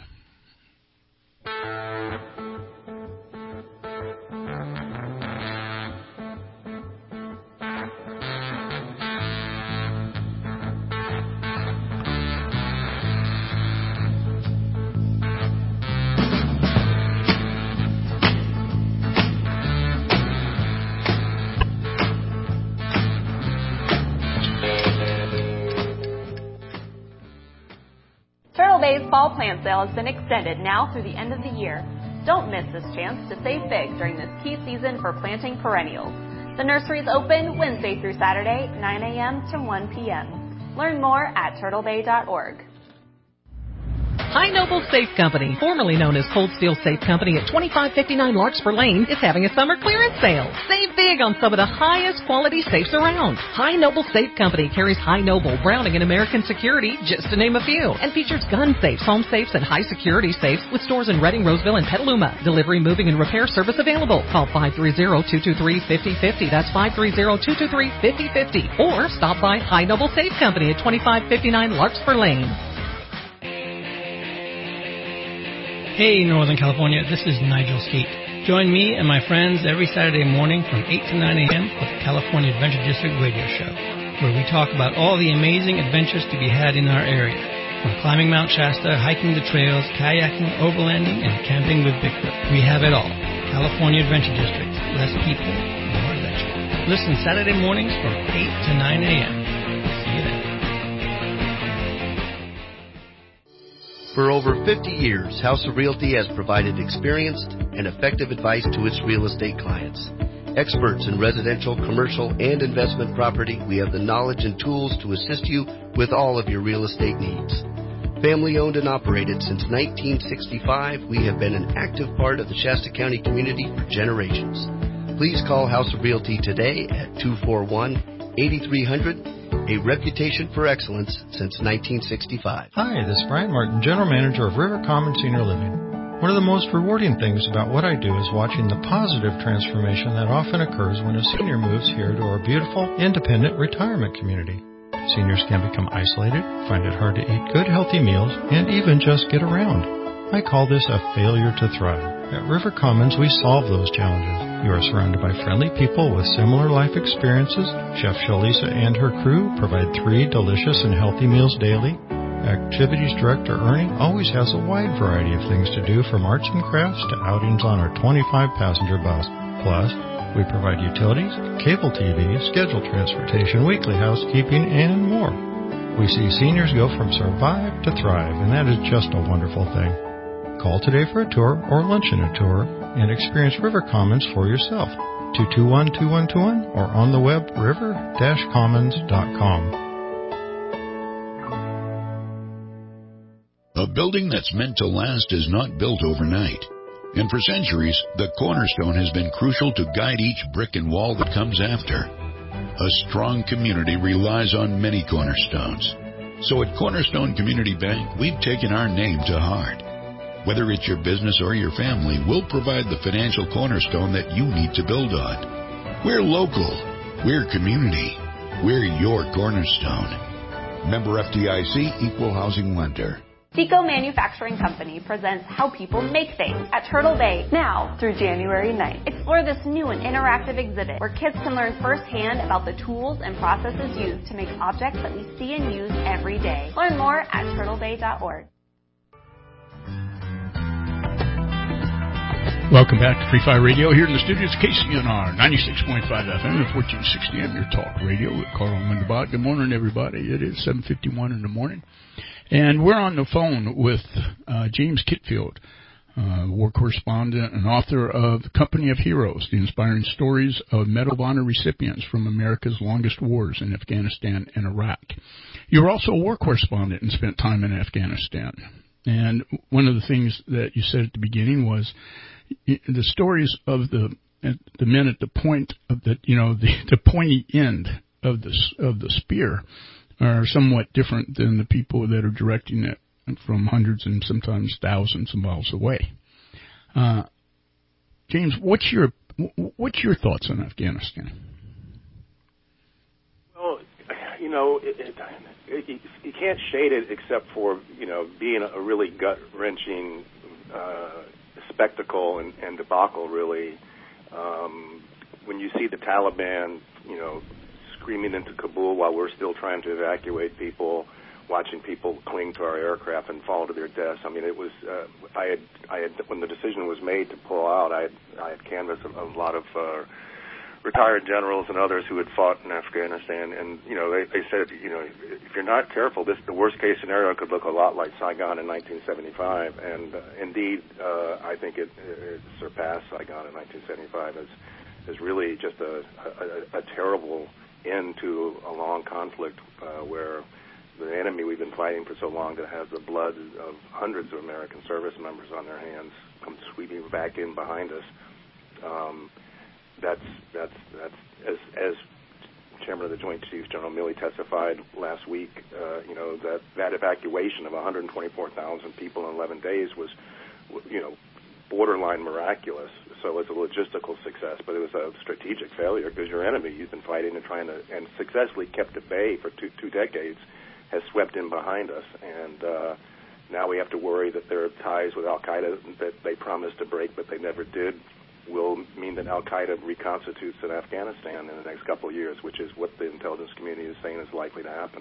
Fall plant sale has been extended now through the end of the year. Don't miss this chance to save big during this key season for planting perennials. The nursery is open Wednesday through Saturday, 9 a.m. to 1 p.m. Learn more at turtlebay.org. High Noble Safe Company, formerly known as Cold Steel Safe Company at 2559 Larkspur Lane, is having a summer clearance sale. Save big on some of the highest quality safes around. High Noble Safe Company carries High Noble, Browning, and American Security, just to name a few, and features gun safes, home safes, and high security safes with stores in Reading, Roseville, and Petaluma. Delivery, moving, and repair service available. Call 530-223-5050. That's 530-223-5050. Or stop by High Noble Safe Company at 2559 Larkspur Lane. Hey, Northern California, this is Nigel Skeet. Join me and my friends every Saturday morning from 8 to 9 a.m. for the California Adventure District radio show, where we talk about all the amazing adventures to be had in our area, from climbing Mount Shasta, hiking the trails, kayaking, overlanding, and camping with Bigfoot. We have it all. California Adventure District. Less people, more adventure. Listen Saturday mornings from 8 to 9 a.m. See you then. For over 50 years, House of Realty has provided experienced and effective advice to its real estate clients. Experts in residential, commercial, and investment property, we have the knowledge and tools to assist you with all of your real estate needs. Family owned and operated since 1965, we have been an active part of the Shasta County community for generations. Please call House of Realty today at 241-8300, a reputation for excellence since 1965. Hi, this is Brian Martin, General Manager of River Commons Senior Living. One of the most rewarding things about what I do is watching the positive transformation that often occurs when a senior moves here to our beautiful, independent retirement community. Seniors can become isolated, find it hard to eat good, healthy meals, and even just get around. I call this a failure to thrive. At River Commons, we solve those challenges. You are surrounded by friendly people with similar life experiences. Chef Shalisa and her crew provide 3 delicious and healthy meals daily. Activities Director Ernie always has a wide variety of things to do, from arts and crafts to outings on our 25-passenger bus. Plus, we provide utilities, cable TV, scheduled transportation, weekly housekeeping, and more. We see seniors go from survive to thrive, and that is just a wonderful thing. Call today for a tour or lunch and a tour and experience River Commons for yourself. 221-2121 or on the web river-commons.com. A building that's meant to last is not built overnight. And for centuries, the cornerstone has been crucial to guide each brick and wall that comes after. A strong community relies on many cornerstones. So at Cornerstone Community Bank, we've taken our name to heart. Whether it's your business or your family, we'll provide the financial cornerstone that you need to build on. We're local. We're community. We're your cornerstone. Member FDIC, Equal Housing Lender. Seco Manufacturing Company presents How People Make Things at Turtle Bay now through January 9th. Explore this new and interactive exhibit where kids can learn firsthand about the tools and processes used to make objects that we see and use every day. Learn more at turtlebay.org. Welcome back to Free Fire Radio here in the studios, KCNR 96.5 FM and 1460 AM, your talk radio with Carl and Linda Bott. Good morning, everybody. It is 7:51 in the morning. And we're on the phone with James Kitfield, war correspondent and author of Company of Heroes, the inspiring stories of Medal of Honor recipients from America's longest wars in Afghanistan and Iraq. You were also a war correspondent and spent time in Afghanistan. And one of the things that you said at the beginning was the stories of the men at the point of the pointy end of the spear are somewhat different than the people that are directing it from hundreds and sometimes thousands of miles away. James, what's your thoughts on Afghanistan? Well, you can't shade it except for being a really gut-wrenching spectacle and debacle, really. When you see the Taliban, screaming into Kabul while we're still trying to evacuate people, watching people cling to our aircraft and fall to their deaths. I mean, it was. I had when the decision was made to pull out, I had canvassed a lot of retired generals and others who had fought in Afghanistan, and they said, if you're not careful, the worst case scenario could look a lot like Saigon in 1975, and indeed, I think it surpassed Saigon in 1975 as really just a terrible end to a long conflict where the enemy we've been fighting for so long to have the blood of hundreds of American service members on their hands come sweeping back in behind us. That's as Chairman of the Joint Chiefs, General Milley, testified last week. That evacuation of 124,000 people in 11 days was, borderline miraculous. So it was a logistical success, but it was a strategic failure because your enemy you've been fighting and successfully kept at bay for two decades has swept in behind us. And now we have to worry that their ties with Al-Qaeda that they promised to break but they never did will mean that Al-Qaeda reconstitutes in Afghanistan in the next couple of years, which is what the intelligence community is saying is likely to happen.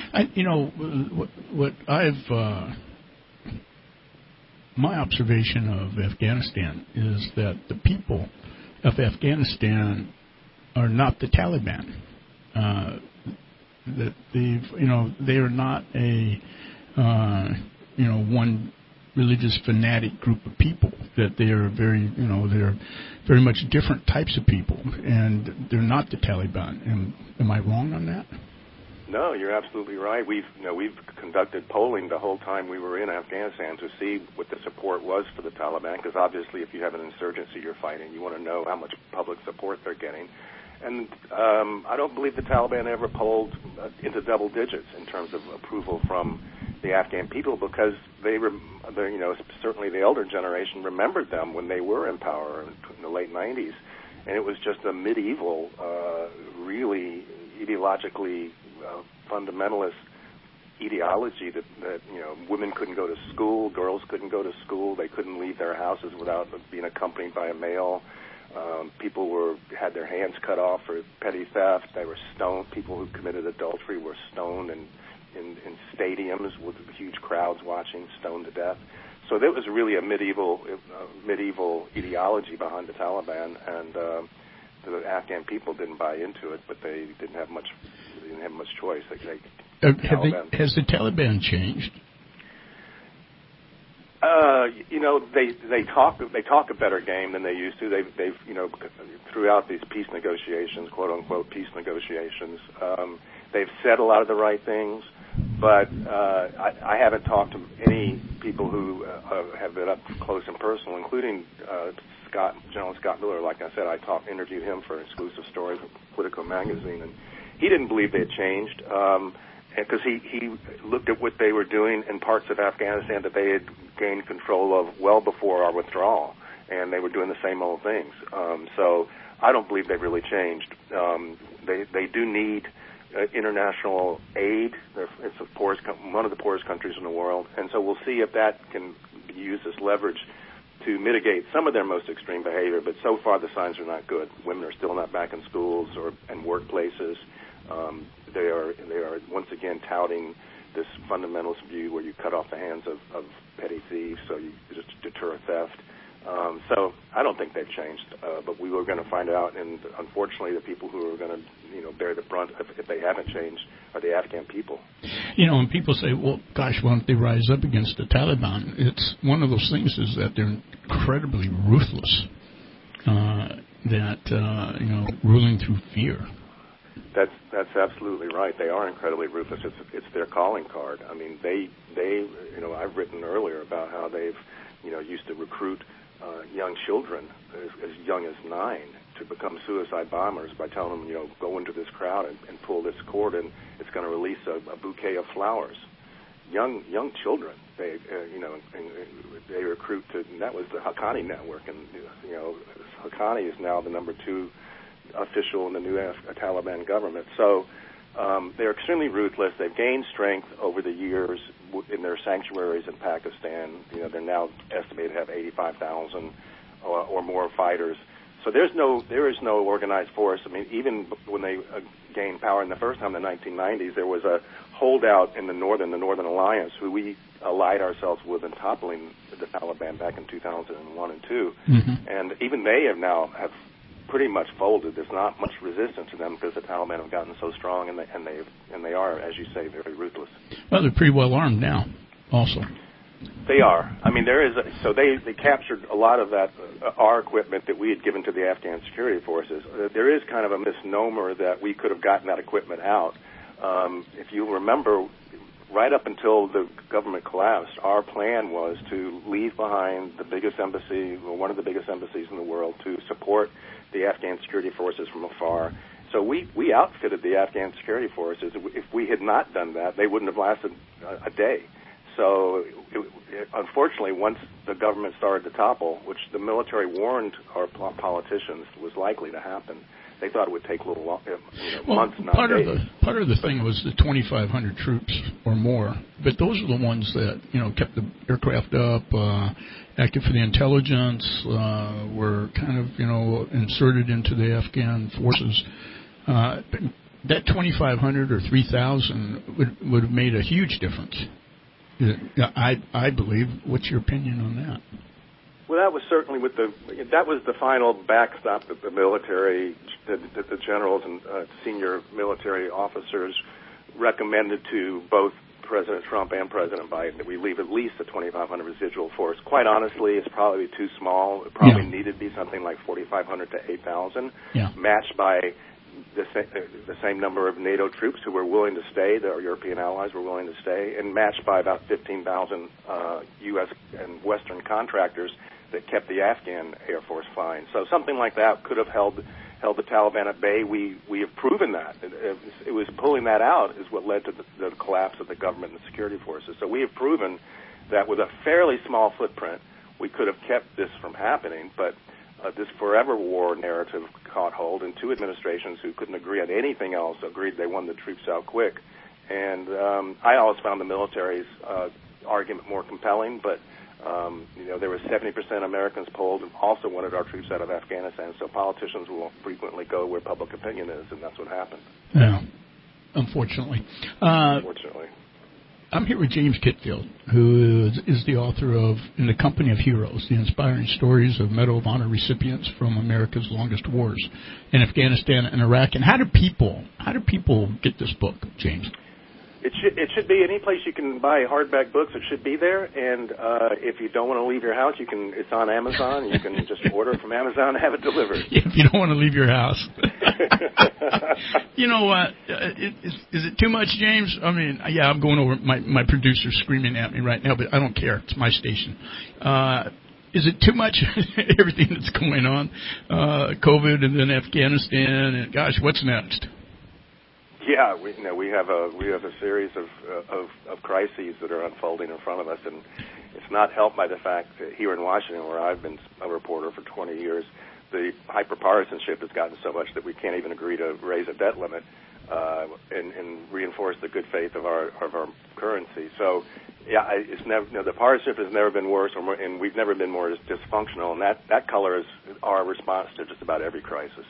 My observation of Afghanistan is that the people of Afghanistan are not the Taliban. That they are not a one religious fanatic group of people, that they are they're very much different types of people, and they're not the Taliban. Am I wrong on that? No, you're absolutely right. We've conducted polling the whole time we were in Afghanistan to see what the support was for the Taliban, because obviously if you have an insurgency you're fighting, you want to know how much public support they're getting. And I don't believe the Taliban ever polled into double digits in terms of approval from the Afghan people, because certainly the elder generation remembered them when they were in power in the late 90s, and it was just a medieval, really ideologically fundamentalist ideology that women couldn't go to school, girls couldn't go to school, they couldn't leave their houses without being accompanied by a male. People had their hands cut off for petty theft. They were stoned. People who committed adultery were stoned in stadiums with huge crowds watching, stoned to death. So there was really a medieval ideology behind the Taliban, and the Afghan people didn't buy into it, but they didn't have much choice. Has the Taliban changed? They talk a better game than they used to. They've throughout these peace negotiations, quote unquote peace negotiations, they've said a lot of the right things, but I haven't talked to any people who have been up close and personal, including General Scott Miller. Like I said, I interviewed him for an exclusive story for Politico magazine, and he didn't believe they had changed. Because he looked at what they were doing in parts of Afghanistan that they had gained control of well before our withdrawal, and they were doing the same old things. So I don't believe they've really changed. They do need international aid. It's one of the poorest countries in the world, and so we'll see if that can be used as leverage to mitigate some of their most extreme behavior. But so far the signs are not good. Women are still not back in schools and workplaces. They are once again touting this fundamentalist view where you cut off the hands of petty thieves, so you just deter theft. So I don't think they've changed, but we were going to find out, and unfortunately the people who are going to bear the brunt if they haven't changed are the Afghan people. When people say, well, gosh, why don't they rise up against the Taliban? It's one of those things is that they're incredibly ruthless, ruling through fear. That's absolutely right. They are incredibly ruthless. It's their calling card. I mean, they I've written earlier about how they've used to recruit young children as young as 9 to become suicide bombers by telling them, go into this crowd and pull this cord, and it's going to release a bouquet of flowers. Young children. They they recruit to. And that was the Haqqani network, and Haqqani is now the number 2 official in the new Taliban government. So they're extremely ruthless. They've gained strength over the years in their sanctuaries in Pakistan. They're now estimated to have 85,000 or more fighters. So there is no organized force. I mean, even when they gained power in the first time in the 1990s, there was a holdout in the Northern Alliance, who we allied ourselves with in toppling the Taliban back in 2001 and 2. Mm-hmm. And even they have pretty much folded. There's not much resistance to them because the Taliban have gotten so strong, and they are, as you say, very ruthless. Well, they're pretty well armed now, also. They are. I mean, they captured a lot of that our equipment that we had given to the Afghan security forces. There is kind of a misnomer that we could have gotten that equipment out. If you remember, right up until the government collapsed, our plan was to leave behind the biggest embassy, or one of the biggest embassies in the world, to support the Afghan security forces from afar. So we outfitted the Afghan security forces. If we had not done that, they wouldn't have lasted a day. So, unfortunately, once the government started to topple, which the military warned our politicians was likely to happen, they thought it would take a little months, not days. Part of the thing was the 2,500 troops or more, but those are the ones that kept the aircraft up, active for the intelligence, were kind of inserted into the Afghan forces. That 2,500 or 3,000 would have made a huge difference. I believe. What's your opinion on that? Well, that was certainly that was the final backstop that the military, that the generals and senior military officers recommended to both President Trump and President Biden that we leave at least a 2,500 residual force. Quite honestly, it's probably too small. It probably needed to be something like 4,500 to 8,000, matched by the same number of NATO troops who were willing to stay, our European allies were willing to stay, and matched by about 15,000 U.S. and Western contractors that kept the Afghan Air Force fine. So something like that could have held the Taliban at bay. We have proven that. It was pulling that out is what led to the collapse of the government and the security forces. So we have proven that with a fairly small footprint, we could have kept this from happening, but this forever war narrative caught hold, and two administrations who couldn't agree on anything else agreed they wanted the troops out quick. And I always found the military's argument more compelling, but there were 70% Americans polled and also wanted our troops out of Afghanistan, so politicians will frequently go where public opinion is, and that's what happened. Yeah, unfortunately. Unfortunately. I'm here with James Kitfield, who is the author of In the Company of Heroes, the inspiring stories of Medal of Honor recipients from America's longest wars in Afghanistan and Iraq. And how do people get this book, James? It should be any place you can buy hardback books. It should be there. And if you don't want to leave your house, it's on Amazon. You can just order from Amazon and have it delivered. Yeah, if you don't want to leave your house. You know what? Is it too much, James? I mean, yeah, I'm going over. My producer's screaming at me right now, but I don't care. It's my station. Is it too much? Everything that's going on, COVID, and then Afghanistan, and gosh, what's next? Yeah, we have a series of crises that are unfolding in front of us, and it's not helped by the fact that here in Washington, where I've been a reporter for 20 years, the hyperpartisanship has gotten so much that we can't even agree to raise a debt limit and reinforce the good faith of our currency. So, yeah, it's never the partisanship has never been worse, and we've never been more dysfunctional, and that color is our response to just about every crisis.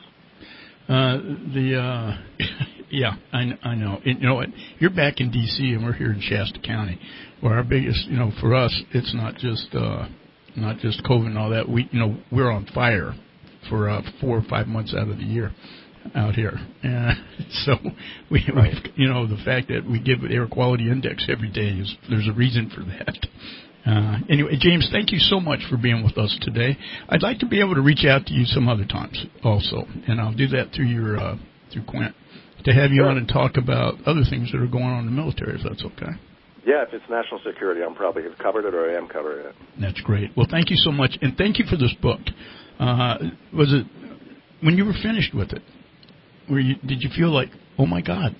Yeah, I know. You know what? You're back in D.C. and we're here in Shasta County, where our biggest, for us, it's not just COVID and all that. We're on fire for 4 or 5 months out of the year out here, and so we've the fact that we give air quality index every day there's a reason for that. Anyway, James, thank you so much for being with us today. I'd like to be able to reach out to you some other times also, and I'll do that through Quint, to have you on and talk about other things that are going on in the military, if that's okay. Yeah, if it's national security, I'm probably have covered it or I am covering it. That's great. Well, thank you so much, and thank you for this book. Was it, when you were finished with it, did you feel like, oh, my God?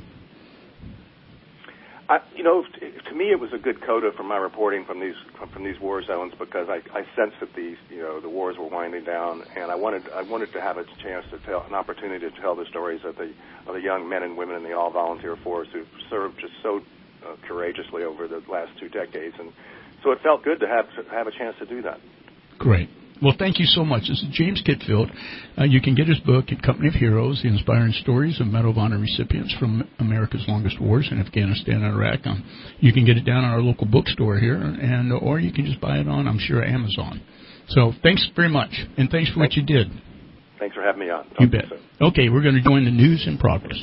To me, it was a good coda for my reporting from these war zones, because I sensed that the wars were winding down, and I wanted to have a chance to tell, an opportunity to tell the stories of the young men and women in the all-volunteer force who've served just so courageously over the last 2 decades, and so it felt good to have a chance to do that. Great. Well, thank you so much. This is James Kitfield. You can get his book at Company of Heroes, The Inspiring Stories of Medal of Honor Recipients from America's Longest Wars in Afghanistan and Iraq. You can get it down at our local bookstore here, or you can just buy it on, I'm sure, Amazon. So thanks very much, and thanks for what you did. Thanks for having me on. You bet. Okay, we're going to join the news in progress.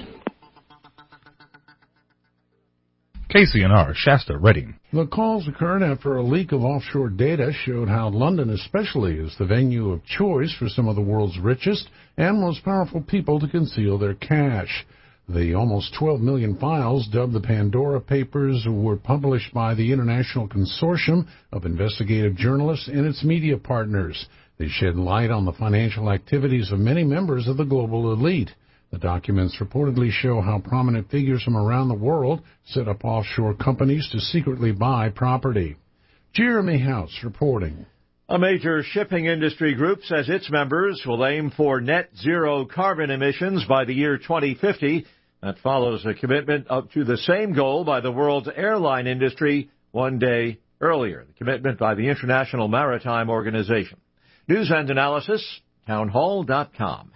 KCNR, Shasta, Reading. The calls occurred after a leak of offshore data showed how London especially is the venue of choice for some of the world's richest and most powerful people to conceal their cash. The almost 12 million files, dubbed the Pandora Papers, were published by the International Consortium of Investigative Journalists and its media partners. They shed light on the financial activities of many members of the global elite. The documents reportedly show how prominent figures from around the world set up offshore companies to secretly buy property. Jeremy House reporting. A major shipping industry group says its members will aim for net zero carbon emissions by the year 2050. That follows a commitment up to the same goal by the world's airline industry 1 day earlier. The commitment by the International Maritime Organization. News and analysis, townhall.com.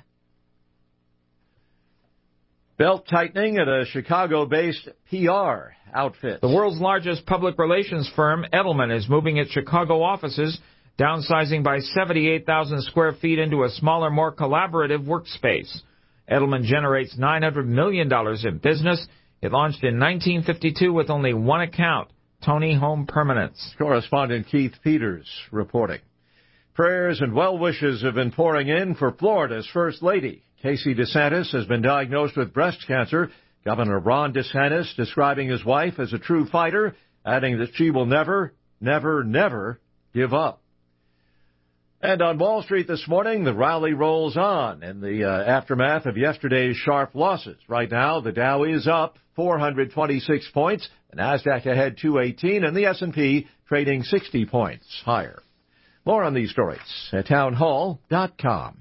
Belt tightening at a Chicago-based PR outfit. The world's largest public relations firm, Edelman, is moving its Chicago offices, downsizing by 78,000 square feet into a smaller, more collaborative workspace. Edelman generates $900 million in business. It launched in 1952 with only one account, Tony Home Permanence. Correspondent Keith Peters reporting. Prayers and well wishes have been pouring in for Florida's First Lady. Casey DeSantis has been diagnosed with breast cancer. Governor Ron DeSantis describing his wife as a true fighter, adding that she will never, never, never give up. And on Wall Street this morning, the rally rolls on in the aftermath of yesterday's sharp losses. Right now, the Dow is up 426 points, the Nasdaq ahead 218, and the S&P trading 60 points higher. More on these stories at townhall.com.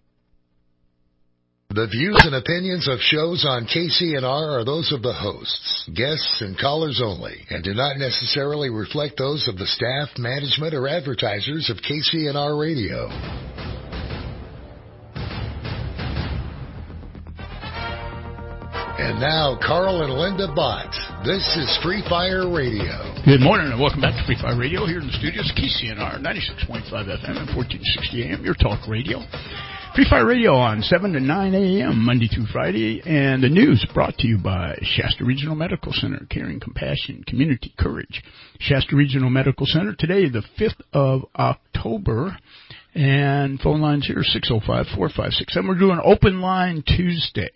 The views and opinions of shows on KCNR are those of the hosts, guests, and callers only, and do not necessarily reflect those of the staff, management, or advertisers of KCNR Radio. And now, Carl and Linda Bott. This is Free Fire Radio. Good morning and welcome back to Free Fire Radio here in the studios, KCNR 96.5 FM and 1460 AM, your talk radio. Free Fire Radio on 7 to 9 a.m. Monday through Friday, and the news brought to you by Shasta Regional Medical Center, caring, compassion, community, courage. Shasta Regional Medical Center, today the 5th of October, and phone lines here 605-456. We're doing Open Line Tuesday,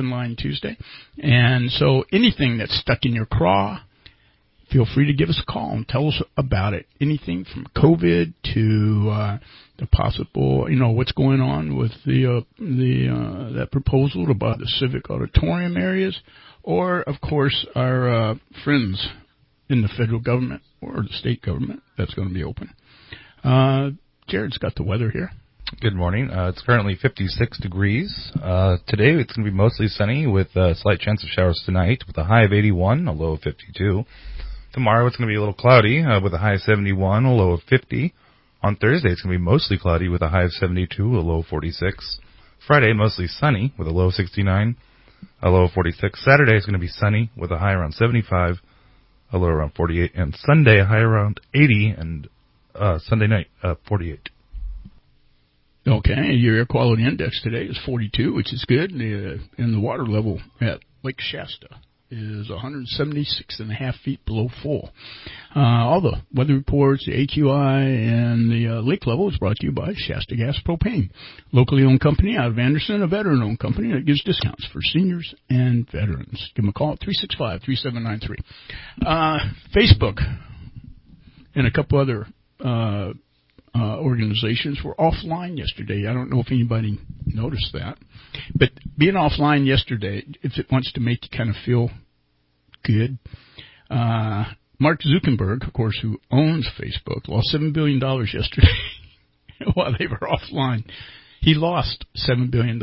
and so anything that's stuck in your craw, feel free to give us a call and tell us about it. Anything from COVID to the possible, what's going on with that proposal to buy the civic auditorium areas, or of course our friends in the federal government or the state government that's going to be open. Jared's got the weather here. Good morning. It's currently 56 degrees. Today it's going to be mostly sunny with a slight chance of showers tonight with a high of 81, a low of 52. Tomorrow it's going to be a little cloudy with a high of 71, a low of 50. On Thursday it's going to be mostly cloudy with a high of 72, a low of 46. Friday mostly sunny with a low of 69, a low of 46. Saturday is going to be sunny with a high around 75, a low around 48. And Sunday a high around 80 and Sunday night 48. Okay, your air quality index today is 42, which is good, and the water level at Lake Shasta is 176.5 feet below full. All the weather reports, the AQI, and the lake level is brought to you by Shasta Gas Propane. Locally owned company out of Anderson, a veteran-owned company that gives discounts for seniors and veterans. Give them a call at 365-3793. Facebook and a couple other organizations were offline yesterday. I don't know if anybody noticed that. But being offline yesterday, if it wants to make you kind of feel good, Mark Zuckerberg, of course, who owns Facebook, lost $7 billion yesterday while they were offline. He lost $7 billion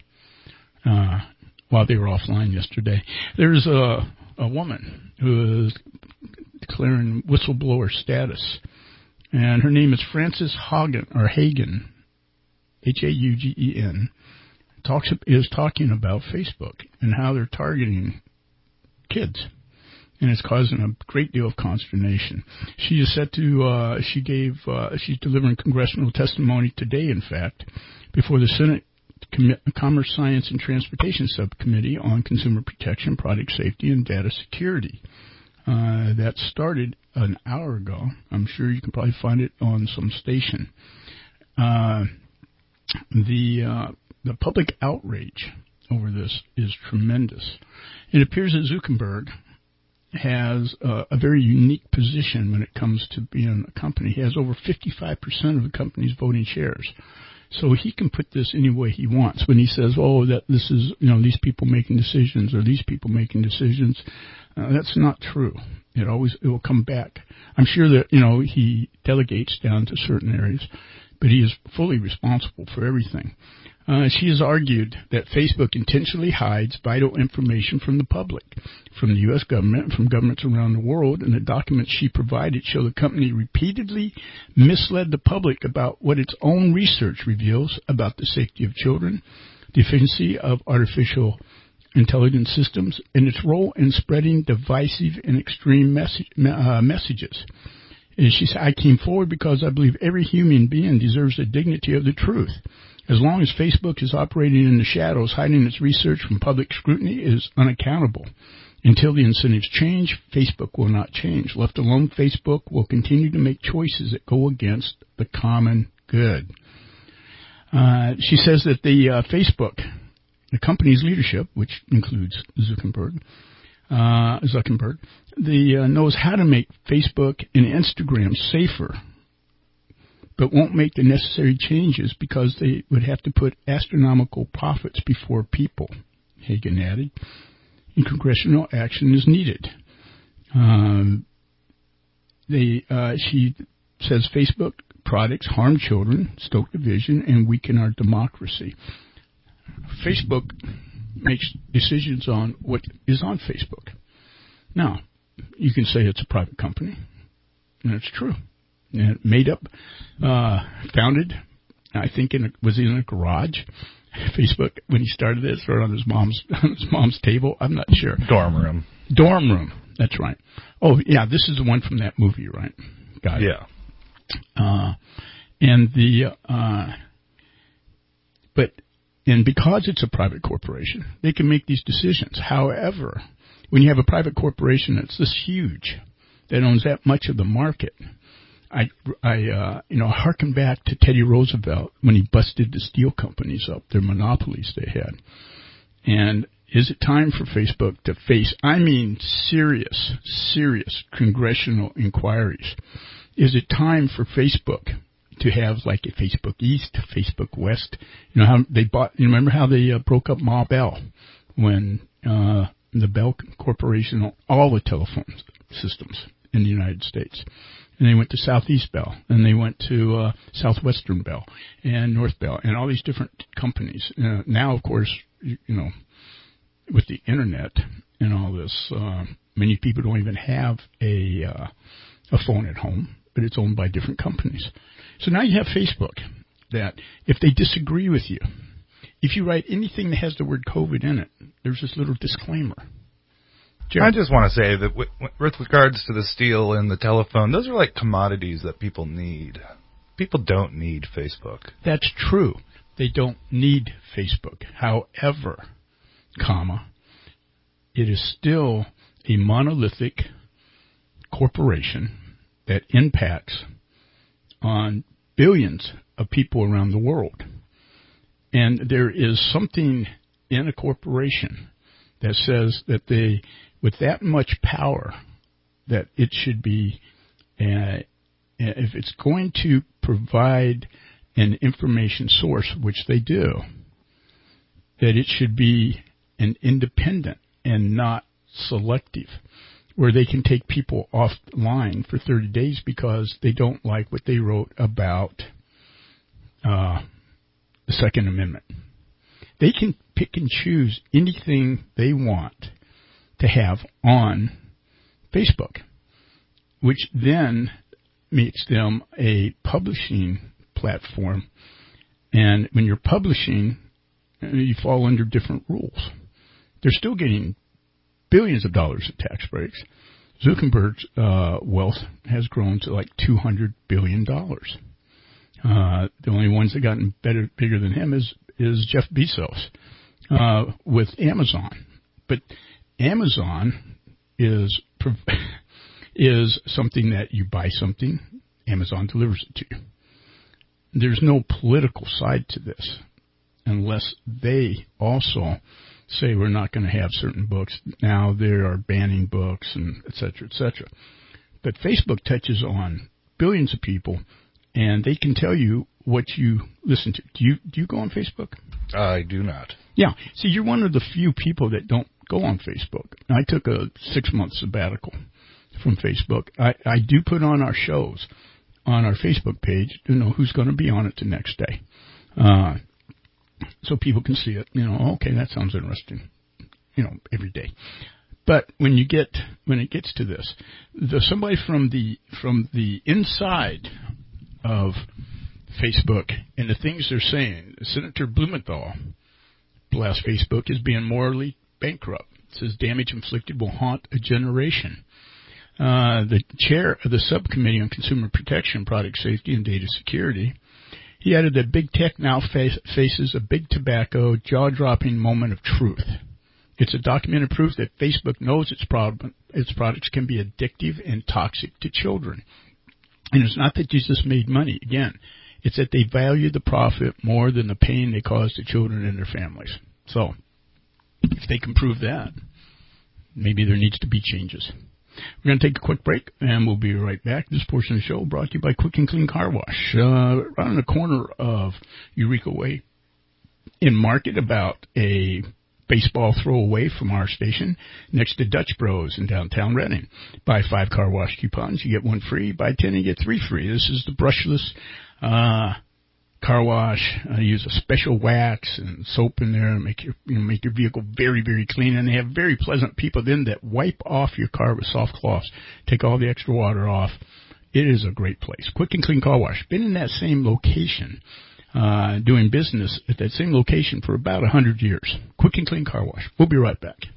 while they were offline yesterday. There's a woman who is declaring whistleblower status, and her name is Frances Haugen, Haugen, is talking about Facebook and how they're targeting kids, and it's causing a great deal of consternation. She is set to, she's delivering congressional testimony today, in fact, before the Senate Commerce, Science, and Transportation Subcommittee on Consumer Protection, Product Safety, and Data Security. That started an hour ago. I'm sure you can probably find it on some station. The public outrage over this is tremendous. It appears that Zuckerberg has a very unique position when it comes to being a company. He has over 55% of the company's voting shares. So he can put this any way he wants. When he says, that this is, these people making decisions or these people making decisions, that's not true. It will come back. I'm sure that, he delegates down to certain areas, but he is fully responsible for everything. She has argued that Facebook intentionally hides vital information from the public, from the U.S. government and from governments around the world, and the documents she provided show the company repeatedly misled the public about what its own research reveals about the safety of children, the efficiency of artificial intelligence systems, and its role in spreading divisive and extreme messages. And she said, I came forward because I believe every human being deserves the dignity of the truth. As long as Facebook is operating in the shadows, hiding its research from public scrutiny is unaccountable. Until the incentives change, Facebook will not change. Left alone, Facebook will continue to make choices that go against the common good. She says that the Facebook, the company's leadership, which includes Zuckerberg, knows how to make Facebook and Instagram safer, but won't make the necessary changes because they would have to put astronomical profits before people, Hagan added. And congressional action is needed. She says Facebook products harm children, stoke division, and weaken our democracy. Facebook makes decisions on what is on Facebook. Now, you can say it's a private company, and it's true. And made up, founded, I think was in a garage. Facebook, when he started this, or on his mom's table, I'm not sure. Dorm room. That's right. Oh, yeah, this is the one from that movie, right? Got it. Yeah. And because it's a private corporation, they can make these decisions. However, when you have a private corporation that's this huge, that owns that much of the market, I harken back to Teddy Roosevelt when he busted the steel companies up, their monopolies they had. And is it time for Facebook to face, serious congressional inquiries? Is it time for Facebook to have like a Facebook East, Facebook West? You know how they bought, you remember how they broke up Ma Bell when the Bell Corporation owned all the telephone systems in the United States. And they went to Southeast Bell, and they went to Southwestern Bell, and North Bell, and all these different companies. Now, of course, with the Internet and all this, many people don't even have a phone at home, but it's owned by different companies. So now you have Facebook that if they disagree with you, if you write anything that has the word COVID in it, there's this little disclaimer. Jared. I just want to say that with regards to the steel and the telephone, those are like commodities that people need. People don't need Facebook. That's true. They don't need Facebook. However, it is still a monolithic corporation that impacts on billions of people around the world. And there is something in a corporation that says that they, with that much power, that it should be, if it's going to provide an information source, which they do, that it should be an independent and not selective, where they can take people offline for 30 days because they don't like what they wrote about the Second Amendment. They can pick and choose anything they want to have on Facebook, which then makes them a publishing platform. And when you're publishing, you fall under different rules. They're still getting billions of dollars in tax breaks. Zuckerberg's wealth has grown to like $200 billion. The only ones that gotten bigger than him is Jeff Bezos with Amazon. But Amazon is something that you buy something, Amazon delivers it to you. There's no political side to this unless they also say we're not going to have certain books. Now they are banning books and et cetera, et cetera. But Facebook touches on billions of people, and they can tell you what you listen to. Do you go on Facebook? I do not. Yeah. See, you're one of the few people that don't go on Facebook. I took a 6-month sabbatical from Facebook. I do put on our shows on our Facebook page to know who's going to be on it the next day. So people can see it, okay, that sounds interesting, every day. But when it gets to this, somebody from the inside of Facebook and the things they're saying, Senator Blumenthal, blast Facebook as being morally bankrupt. It says damage inflicted will haunt a generation. The chair of the subcommittee on consumer protection, product safety, and data security, he added that big tech now faces a big tobacco, jaw-dropping moment of truth. It's a documented proof that Facebook knows its products can be addictive and toxic to children. And it's not that Jesus made money. Again, it's that they value the profit more than the pain they cause to children and their families. So, if they can prove that, maybe there needs to be changes. We're going to take a quick break, and we'll be right back. This portion of the show brought to you by Quick and Clean Car Wash. Right on the corner of Eureka Way in Market, about a baseball throw away from our station, next to Dutch Bros in downtown Reading. Buy 5 car wash coupons, you get 1 free. Buy 10, you get 3 free. This is the brushless car wash. Use a special wax and soap in there and make your vehicle very, very clean. And they have very pleasant people then that wipe off your car with soft cloths, take all the extra water off. It is a great place. Quick and Clean Car Wash. Been in that same location, doing business at that same location for about 100 years. Quick and Clean Car Wash. We'll be right back.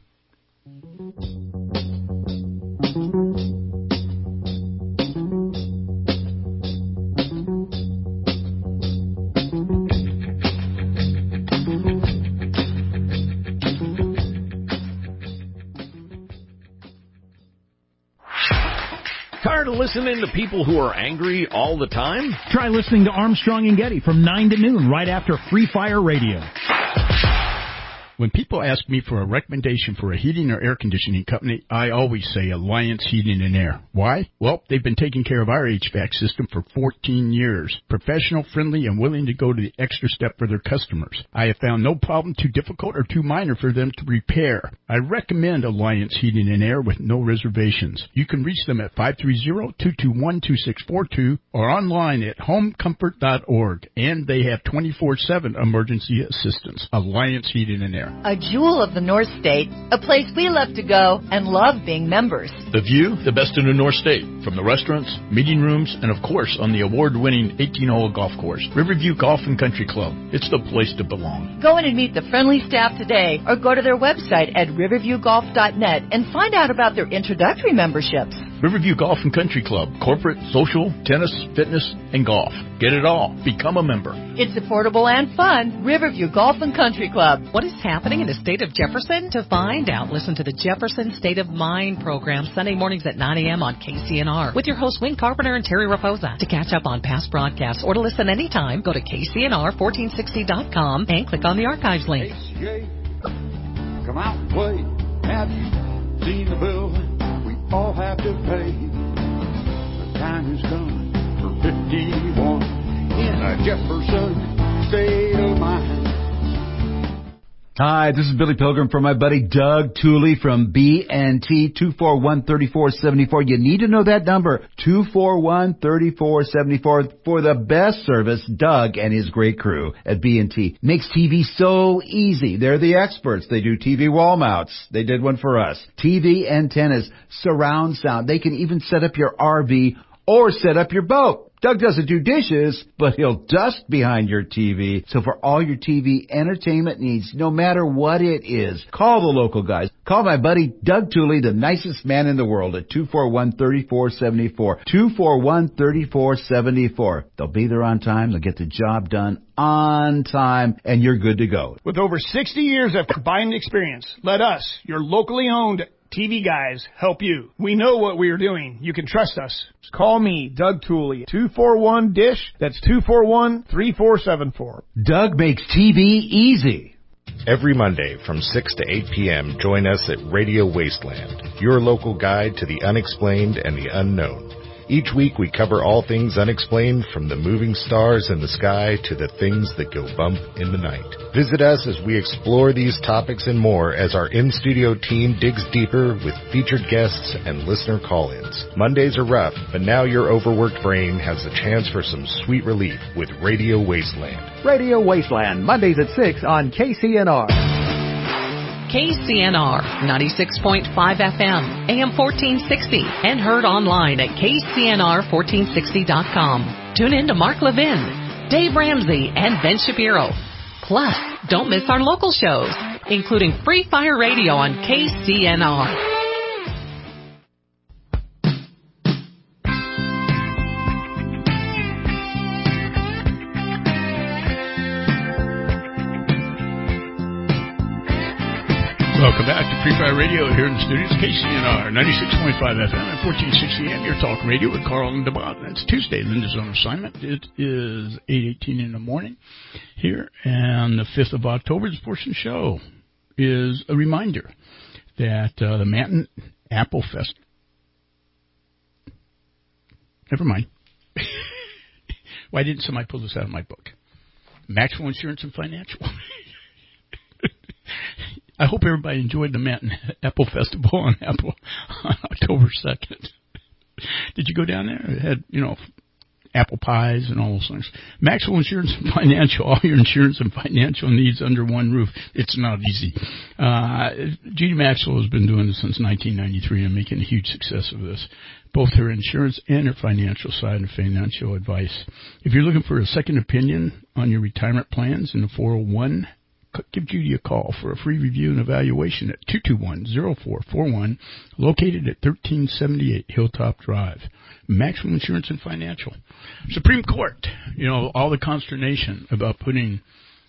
Tired of listening to people who are angry all the time? Try listening to Armstrong and Getty from 9 to noon right after Free Fire Radio. When people ask me for a recommendation for a heating or air conditioning company, I always say Alliance Heating and Air. Why? Well, they've been taking care of our HVAC system for 14 years. Professional, friendly, and willing to go to the extra step for their customers. I have found no problem too difficult or too minor for them to repair. I recommend Alliance Heating and Air with no reservations. You can reach them at 530-221-2642 or online at homecomfort.org. And they have 24/7 emergency assistance. Alliance Heating and Air. A jewel of the North State, a place we love to go and love being members. The view, the best in the North State, from the restaurants, meeting rooms, and of course on the award-winning 18-hole golf course, Riverview Golf and Country Club. It's the place to belong. Go in and meet the friendly staff today or go to their website at riverviewgolf.net and find out about their introductory memberships. Riverview Golf and Country Club, corporate, social, tennis, fitness, and golf. Get it all. Become a member. It's affordable and fun. Riverview Golf and Country Club. What is happening in the state of Jefferson? To find out, listen to the Jefferson State of Mind program Sunday mornings at 9 a.m. on KCNR with your hosts Wayne Carpenter and Terry Raposa. To catch up on past broadcasts or to listen anytime, go to KCNR1460.com and click on the archives link. HCA, come out and play. Have you seen the bill we all have to pay? The time has come for 51 in a Jefferson State of Mind. Hi, this is Billy Pilgrim from my buddy Doug Tooley from B&T, 241-3474. You need to know that number, 241-3474, for the best service. Doug and his great crew at B&T makes TV so easy. They're the experts. They do TV wall mounts. They did one for us. TV antennas, surround sound. They can even set up your RV or set up your boat. Doug doesn't do dishes, but he'll dust behind your TV. So for all your TV entertainment needs, no matter what it is, call the local guys. Call my buddy Doug Tooley, the nicest man in the world, at 241-3474. 241-3474. They'll be there on time. They'll get the job done on time, and you're good to go. With over 60 years of combined experience, let us, your locally owned TV guys, help you. We know what we are doing. You can trust us. Call me, Doug Tooley, 241-DISH. That's 241-3474. Doug makes TV easy. Every Monday from 6 to 8 p.m., join us at Radio Wasteland, your local guide to the unexplained and the unknown. Each week we cover all things unexplained, from the moving stars in the sky to the things that go bump in the night. Visit us as we explore these topics and more as our in-studio team digs deeper with featured guests and listener call-ins. Mondays are rough, but now your overworked brain has a chance for some sweet relief with Radio Wasteland. Radio Wasteland, Mondays at 6 on KCNR. KCNR 96.5 FM, AM 1460, and heard online at KCNR1460.com. Tune in to Mark Levin, Dave Ramsey, and Ben Shapiro. Plus, don't miss our local shows, including Free Fire Radio on KCNR. Welcome back to Free Fire Radio here in the studios. KCNR 96.5 FM and 1460 AM. Your talk radio with Carl and DeBot. That's Tuesday. Linda's on assignment. It is 8:18 in the morning here, and the 5th of October. This portion of the show is a reminder that the Manton Apple Fest. Never mind. Why didn't somebody pull this out of my book? Maxwell Insurance and Financial. I hope everybody enjoyed the Manton Apple Festival on October 2nd. Did you go down there? It had, apple pies and all those things. Maxwell Insurance and Financial, all your insurance and financial needs under one roof. It's not easy. Judy Maxwell has been doing this since 1993 and making a huge success of this, both her insurance and her financial side of financial advice. If you're looking for a second opinion on your retirement plans in the 401, give Judy a call for a free review and evaluation at 221-0441, located at 1378 Hilltop Drive. Maximum Insurance and Financial. Supreme Court, all the consternation about putting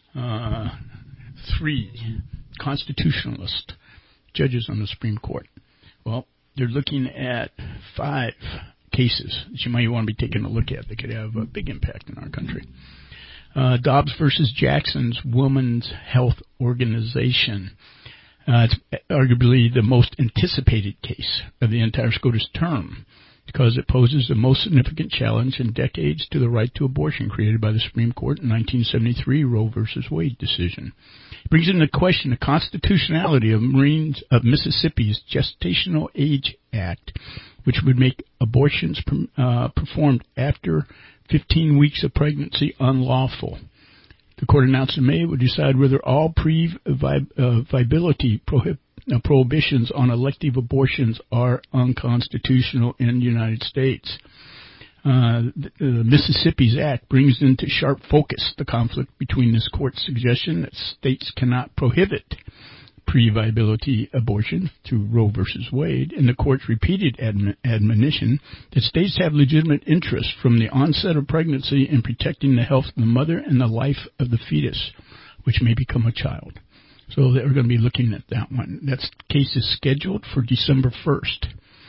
3 constitutionalist judges on the Supreme Court. Well, they're looking at 5 cases that you might want to be taking a look at that could have a big impact in our country. Dobbs versus Jackson's Women's Health Organization. It's arguably the most anticipated case of the entire SCOTUS term because it poses the most significant challenge in decades to the right to abortion created by the Supreme Court in 1973 Roe versus Wade decision. It brings into question the constitutionality of Mississippi's Gestational Age Act, which would make abortions performed after 15 weeks of pregnancy unlawful. The court announced in May it would decide whether all viability prohibitions on elective abortions are unconstitutional in the United States. The Mississippi's Act brings into sharp focus the conflict between this court's suggestion that states cannot prohibit pre-viability abortion through Roe versus Wade, and the court's repeated admonition that states have legitimate interest from the onset of pregnancy in protecting the health of the mother and the life of the fetus, which may become a child. So they're going to be looking at that one. That case is scheduled for December 1st.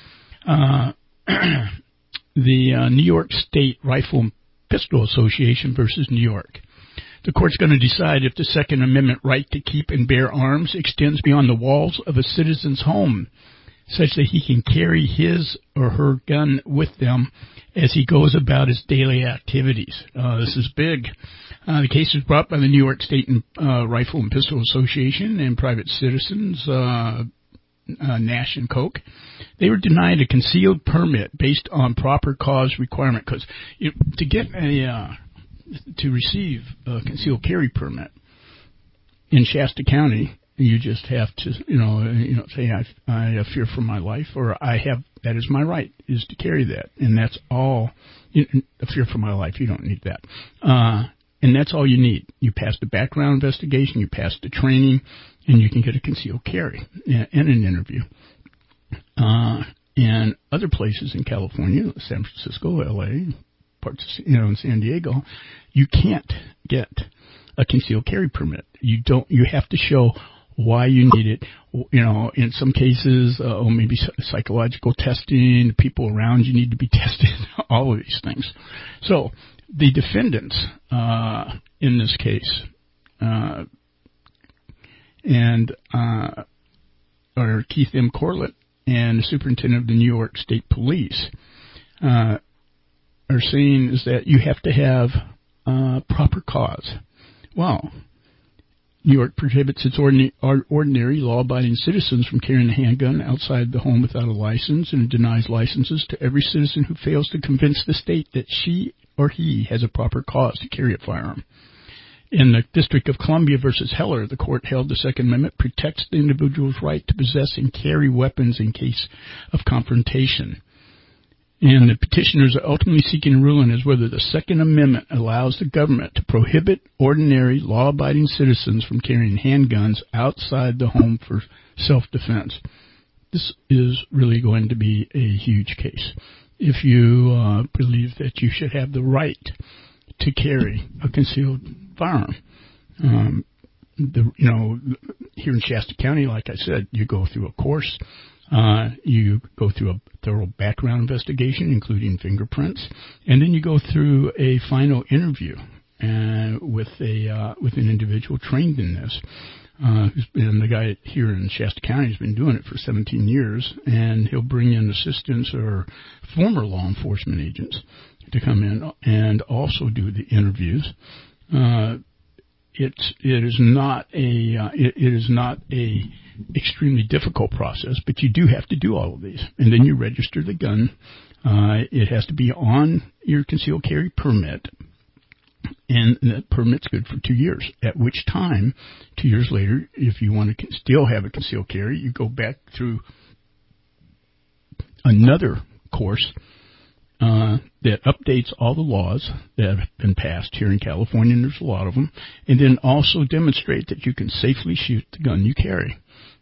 The New York State Rifle and Pistol Association versus New York. The court's going to decide if the Second Amendment right to keep and bear arms extends beyond the walls of a citizen's home, such that he can carry his or her gun with them as he goes about his daily activities. This is big. The case was brought by the New York State Rifle and Pistol Association and private citizens, Nash and Koch. They were denied a concealed permit based on proper cause requirement because to get to receive a concealed carry permit in Shasta County, you just have to, say I fear for my life, or that is my right, is to carry that, and that's all. A fear for my life, you don't need that, and that's all you need. You pass the background investigation, you pass the training, and you can get a concealed carry and an interview. And other places in California, San Francisco, L.A., parts of, in San Diego, you can't get a concealed carry permit. You have to show why you need it. In some cases, maybe psychological testing, people around you need to be tested, all of these things. So the defendants in this case are Keith M. Corlett and the superintendent of the New York State Police are saying is that you have to have proper cause. Well, New York prohibits its ordinary law-abiding citizens from carrying a handgun outside the home without a license, and denies licenses to every citizen who fails to convince the state that she or he has a proper cause to carry a firearm. In the District of Columbia versus Heller, the court held the Second Amendment protects the individual's right to possess and carry weapons in case of confrontation. And the petitioners are ultimately seeking a ruling as whether the Second Amendment allows the government to prohibit ordinary law-abiding citizens from carrying handguns outside the home for self-defense. This is really going to be a huge case. If you believe that you should have the right to carry a concealed firearm. here in Shasta County, like I said, you go through a course. You go through a thorough background investigation, including fingerprints, and then you go through a final interview with an individual trained in this. And the guy here in Shasta County has been doing it for 17 years, and he'll bring in assistants or former law enforcement agents to come in and also do the interviews. It is not a extremely difficult process, but you do have to do all of these, and then you register the gun. It has to be on your concealed carry permit, and that permit's good for 2 years. At which time, 2 years later, if you want to still have a concealed carry, you go back through another course that updates all the laws that have been passed here in California, and there's a lot of them, and then also demonstrate that you can safely shoot the gun you carry.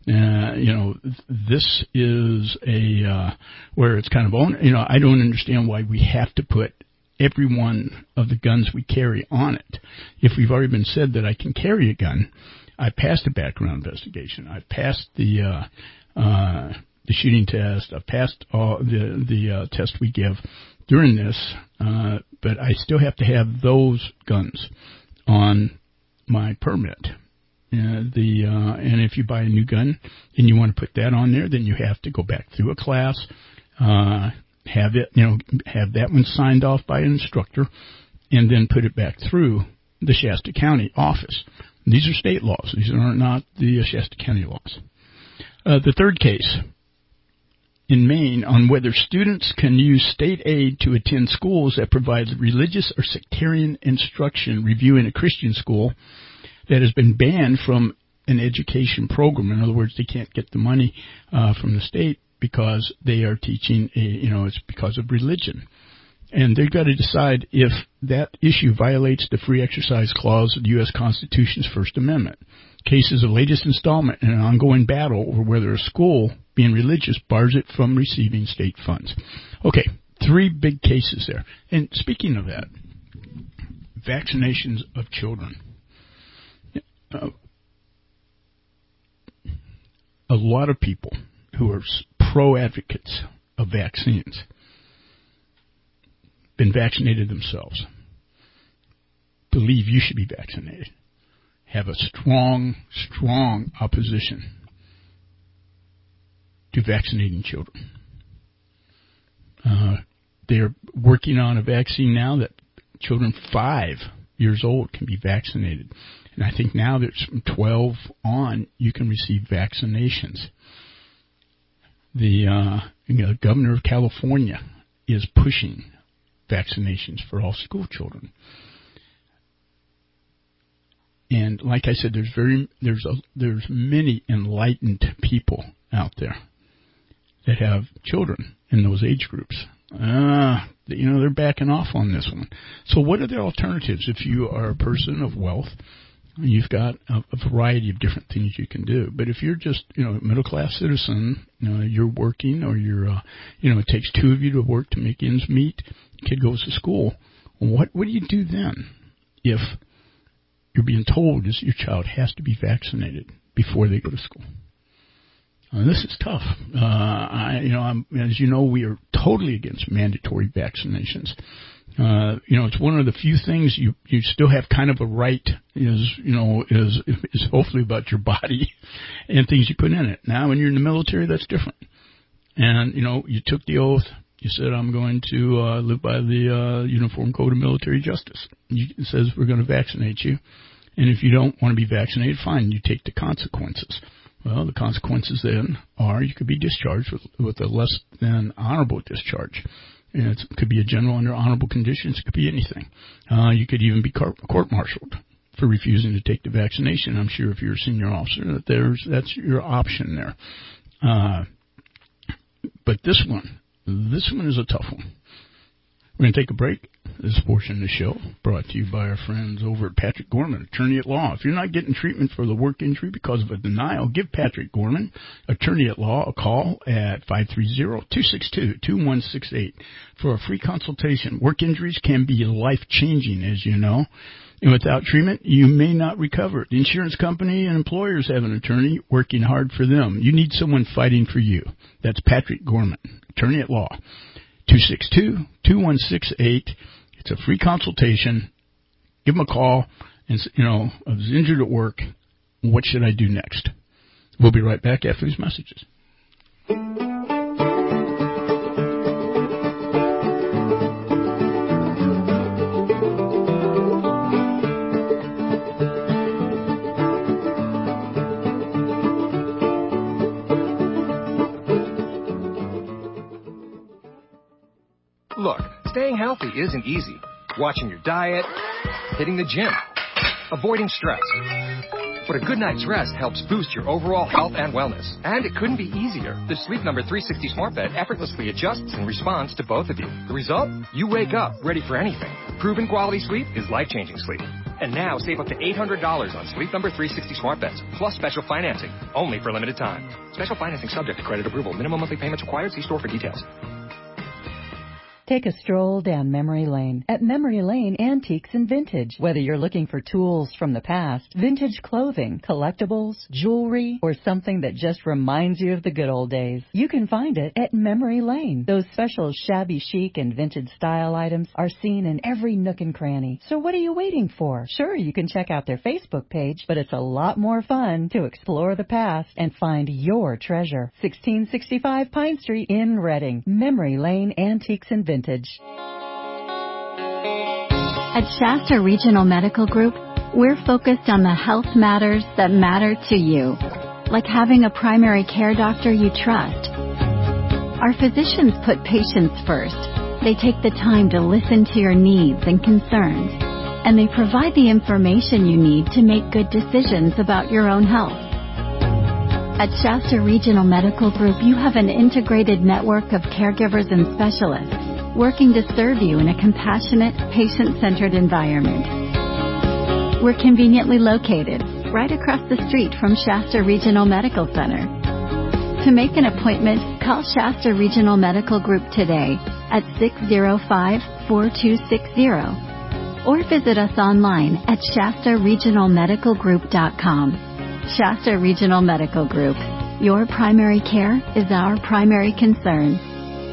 This is where it's kind of I don't understand why we have to put every one of the guns we carry on it. If we've already been said that I can carry a gun, I passed a background investigation. I passed the shooting test. I've passed all the tests we give during this, but I still have to have those guns on my permit. And if you buy a new gun and you want to put that on there, then you have to go back through a class, have that one signed off by an instructor, and then put it back through the Shasta County office. These are state laws. These are not the Shasta County laws. The third case in Maine on whether students can use state aid to attend schools that provide religious or sectarian instruction, reviewing a Christian school that has been banned from an education program. In other words, they can't get the money from the state because they are teaching it's because of religion. And they've got to decide if that issue violates the Free Exercise Clause of the U.S. Constitution's First Amendment. Case is the latest installment in an ongoing battle over whether a school, being religious, bars it from receiving state funds. Okay, 3 big cases there. And speaking of that, vaccinations of children. A lot of people who are pro-advocates of vaccines been vaccinated themselves, believe you should be vaccinated, have a strong opposition to vaccinating children. They're working on a vaccine now that children 5 years old can be vaccinated. And I think now that from 12 on, you can receive vaccinations. The governor of California is pushing vaccinations for all school children. And like I said, there's many enlightened people out there that have children in those age groups. They're backing off on this one. So what are the alternatives if you are a person of wealth? You've got a variety of different things you can do. But if you're just, a middle-class citizen, you're working or it takes 2 of you to work to make ends meet, kid goes to school, what do you do then if you're being told is your child has to be vaccinated before they go to school? This is tough. As you know, we are totally against mandatory vaccinations. It's one of the few things you still have kind of a right is hopefully about your body and things you put in it. Now, when you're in the military, that's different. And, you took the oath. You said, I'm going to live by the Uniform Code of Military Justice. It says we're going to vaccinate you. And if you don't want to be vaccinated, fine, you take the consequences. Well, the consequences then are you could be discharged with a less than honorable discharge. And it could be a general under honorable conditions. It could be anything. You could even be court-martialed for refusing to take the vaccination. I'm sure if you're a senior officer, that's your option there. But this one is a tough one. We're going to take a break. This portion of the show brought to you by our friends over at Patrick Gorman, attorney at law. If you're not getting treatment for the work injury because of a denial, give Patrick Gorman, attorney at law, a call at 530-262-2168 for a free consultation. Work injuries can be life-changing, as you know. And without treatment, you may not recover. The insurance company and employers have an attorney working hard for them. You need someone fighting for you. That's Patrick Gorman, attorney at law. 262-2168. It's a free consultation. Give him a call. And, I was injured at work. What should I do next? We'll be right back after these messages. Look, staying healthy isn't easy. Watching your diet, hitting the gym, avoiding stress. But a good night's rest helps boost your overall health and wellness. And it couldn't be easier. The Sleep Number 360 Smart Bed effortlessly adjusts in response to both of you. The result? You wake up ready for anything. Proven quality sleep is life-changing sleep. And now save up to $800 on Sleep Number 360 Smart Beds, plus special financing, only for limited time. Special financing subject to credit approval. Minimum monthly payments required. See store for details. Take a stroll down memory lane at Memory Lane Antiques and Vintage. Whether you're looking for tools from the past, vintage clothing, collectibles, jewelry, or something that just reminds you of the good old days, you can find it at Memory Lane. Those special shabby chic and vintage style items are seen in every nook and cranny. So what are you waiting for? Sure, you can check out their Facebook page, but it's a lot more fun to explore the past and find your treasure. 1665 Pine Street in Reading. Memory Lane Antiques and Vintage. At Shasta Regional Medical Group, we're focused on the health matters that matter to you, like having a primary care doctor you trust. Our physicians put patients first. They take the time to listen to your needs and concerns, and they provide the information you need to make good decisions about your own health. At Shasta Regional Medical Group, you have an integrated network of caregivers and specialists working to serve you in a compassionate, patient-centered environment. We're conveniently located right across the street from Shasta Regional Medical Center. To make an appointment, call Shasta Regional Medical Group today at 605-4260 or visit us online at shastaregionalmedicalgroup.com. Shasta Regional Medical Group. Your primary care is our primary concern.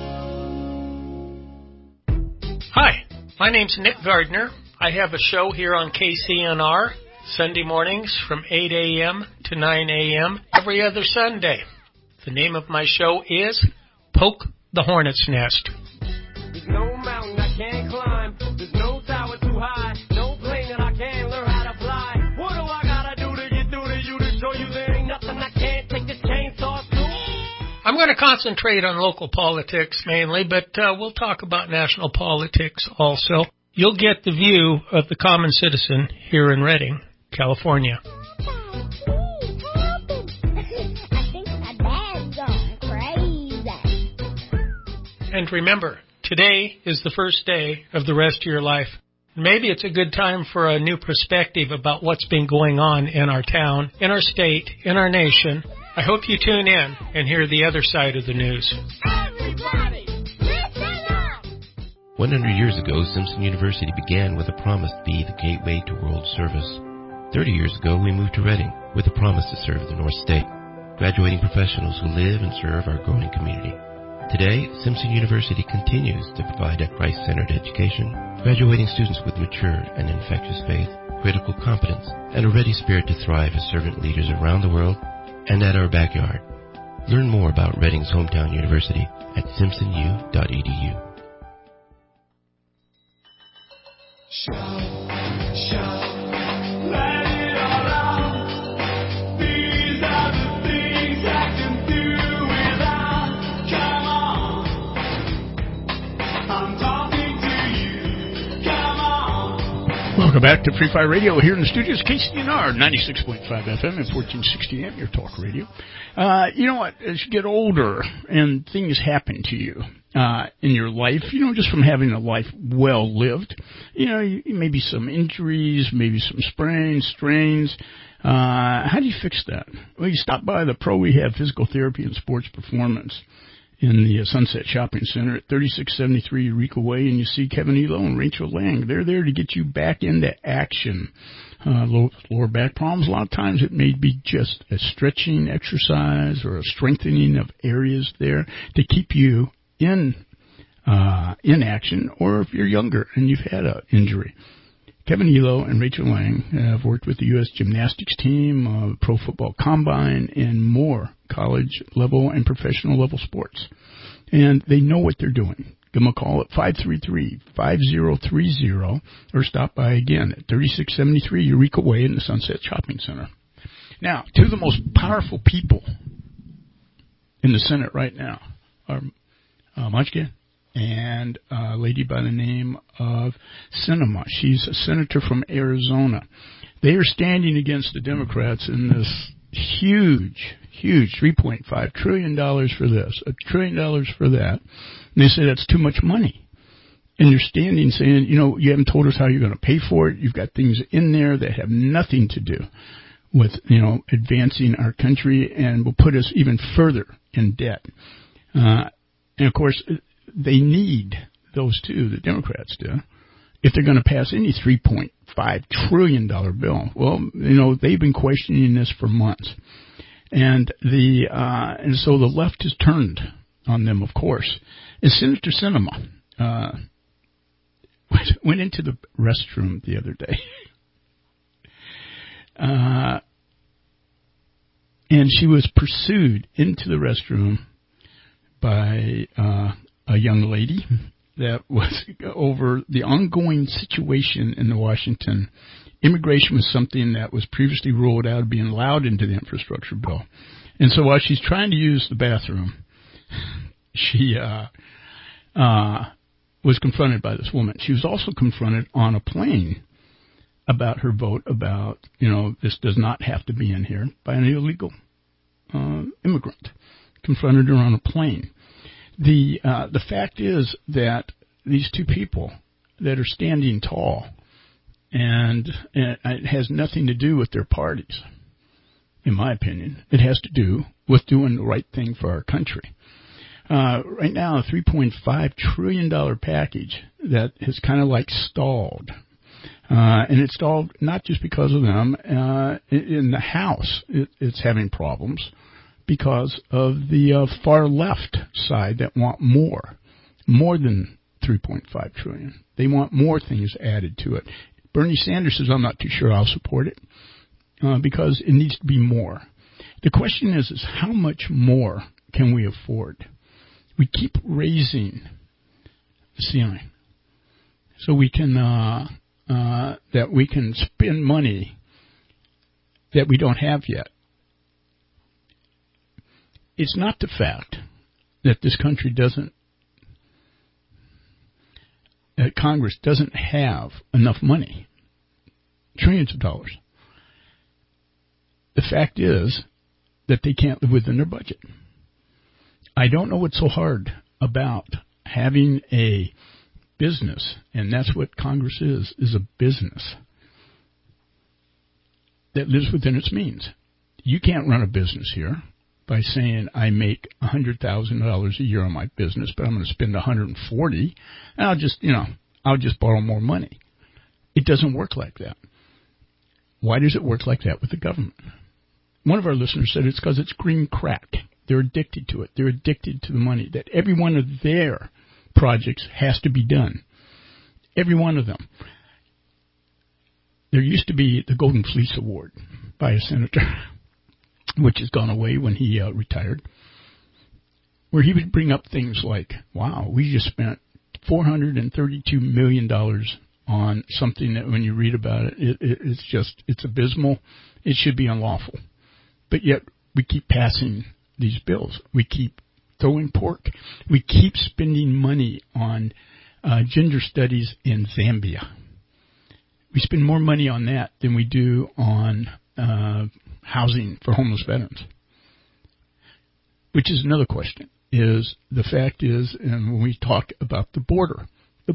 Hi, my name's Nick Gardner. I have a show here on KCNR Sunday mornings from 8 a.m. to 9 a.m. every other Sunday. The name of my show is Poke the Hornet's Nest. There's no mountain I can't climb. There's no tower too high. No plane that I can't learn how to fly. What do I gotta do to get through to you to show you there ain't nothing I can't take this chainsaw through? I'm going to concentrate on local politics mainly, but we'll talk about national politics also. You'll get the view of the common citizen here in Redding, California. And remember, today is the first day of the rest of your life. Maybe it's a good time for a new perspective about what's been going on in our town, in our state, in our nation. I hope you tune in and hear the other side of the news. Everybody, listen up! 100 years ago, Simpson University began with a promise to be the gateway to world service. 30 years ago, we moved to Reading with a promise to serve the North State, graduating professionals who live and serve our growing community. Today, Simpson University continues to provide a Christ-centered education, graduating students with mature and infectious faith, critical competence, and a ready spirit to thrive as servant leaders around the world and at our backyard. Learn more about Reading's hometown university at simpsonu.edu. Shout, let it all out. These are the things I can do without. Come on, I'm talking to you. Come on. Welcome back to Free Fire Radio here in the studios, KCNR 96.5 FM and 1460 AM, your talk radio. You know what? As you get older and things happen to you in your life, just from having a life well lived, maybe some injuries, maybe some sprains, strains. How do you fix that? Well, you stop by the Pro Rehab Physical Therapy and Sports Performance. in the Sunset Shopping Center at 3673 Eureka Way, and you see Kevin Elo and Rachel Lang. They're there to get you back into action. Lower back problems, a lot of times it may be just a stretching exercise or a strengthening of areas there to keep you in action, or if you're younger and you've had an injury. Kevin Elo and Rachel Lang have worked with the U.S. gymnastics team, Pro Football Combine, and more college level and professional level sports. And they know what they're doing. Give them a call at 533-5030 or stop by again at 3673 Eureka Way in the Sunset Shopping Center. Now, two of the most powerful people in the Senate right now are Munchkin and a lady by the name of Sinema. She's a senator from Arizona. They are standing against the Democrats in this huge $3.5 trillion for this, $1 trillion for that. And they say that's too much money. And they're standing saying, you haven't told us how you're going to pay for it. You've got things in there that have nothing to do with, advancing our country and will put us even further in debt. And of course, they need those two, the Democrats do, if they're going to pass any $3.5 trillion bill. Well, they've been questioning this for months. And so the left has turned on them, of course. And Senator Sinema went into the restroom the other day. And she was pursued into the restroom by a young lady that was over the ongoing situation in the Washington. Immigration was something that was previously ruled out of being allowed into the infrastructure bill. And so while she's trying to use the bathroom, she was confronted by this woman. She was also confronted on a plane about her vote about, this does not have to be in here, by an illegal immigrant. Confronted her on a plane. The fact is that these two people that are standing tall, and it has nothing to do with their parties, in my opinion. It has to do with doing the right thing for our country. Right now, a $3.5 trillion package that has kind of like stalled. And it stalled not just because of them. In the House, it's having problems because of the far left side that want more than $3.5 trillion. They want more things added to it. Bernie Sanders says, I'm not too sure I'll support it because it needs to be more. The question is how much more can we afford? We keep raising the ceiling so we can that we can spend money that we don't have yet. It's not the fact that this country that Congress doesn't have enough money, trillions of dollars. The fact is that they can't live within their budget. I don't know what's so hard about having a business, and that's what Congress is a business that lives within its means. You can't run a business here by saying I make $100,000 a year on my business, but I'm going to spend $140,000, and I'll just borrow more money. It doesn't work like that. Why does it work like that with the government? One of our listeners said it's because it's green crack. They're addicted to it. They're addicted to the money. That every one of their projects has to be done. Every one of them. There used to be the Golden Fleece Award by a senator, which has gone away when he retired, where he would bring up things like, wow, we just spent $432 million on something that when you read about it, it's abysmal. It should be unlawful. But yet we keep passing these bills. We keep throwing pork. We keep spending money on gender studies in Zambia. We spend more money on that than we do on housing for homeless veterans. Which is another question. Is the fact is, and when we talk about the border,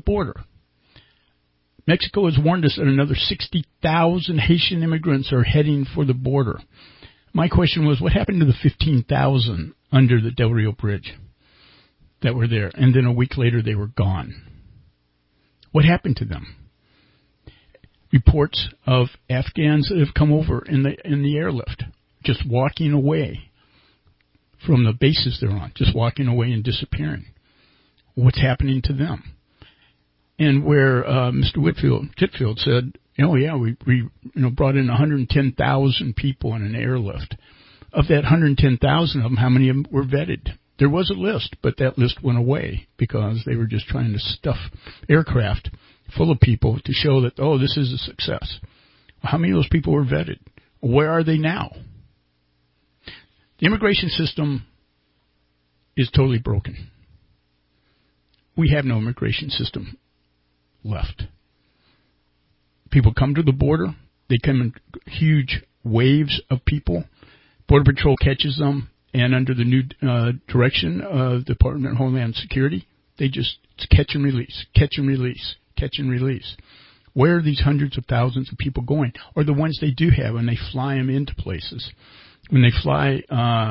Mexico has warned us that another 60,000 Haitian immigrants are heading for the border. My question was, what happened to the 15,000 under the Del Rio Bridge? that were there, and then a week later they were gone. What happened to them? Reports of Afghans that have come over in the airlift, just walking away from the bases they're on, just walking away and disappearing. What's happening to them? And where Mr. Titfield said, oh yeah, we brought in 110,000 people in an airlift. Of that 110,000 of them, how many of them were vetted? There was a list, but that list went away because they were just trying to stuff aircraft full of people to show that, oh, this is a success. How many of those people were vetted? Where are they now? The immigration system is totally broken. We have no immigration system left. People come to the border. They come in huge waves of people. Border Patrol catches them, and under the new direction of the Department of Homeland Security, it's catch and release, catch and release, catch and release. Where are these hundreds of thousands of people going? Or the ones they do have, and they fly them into places. When they fly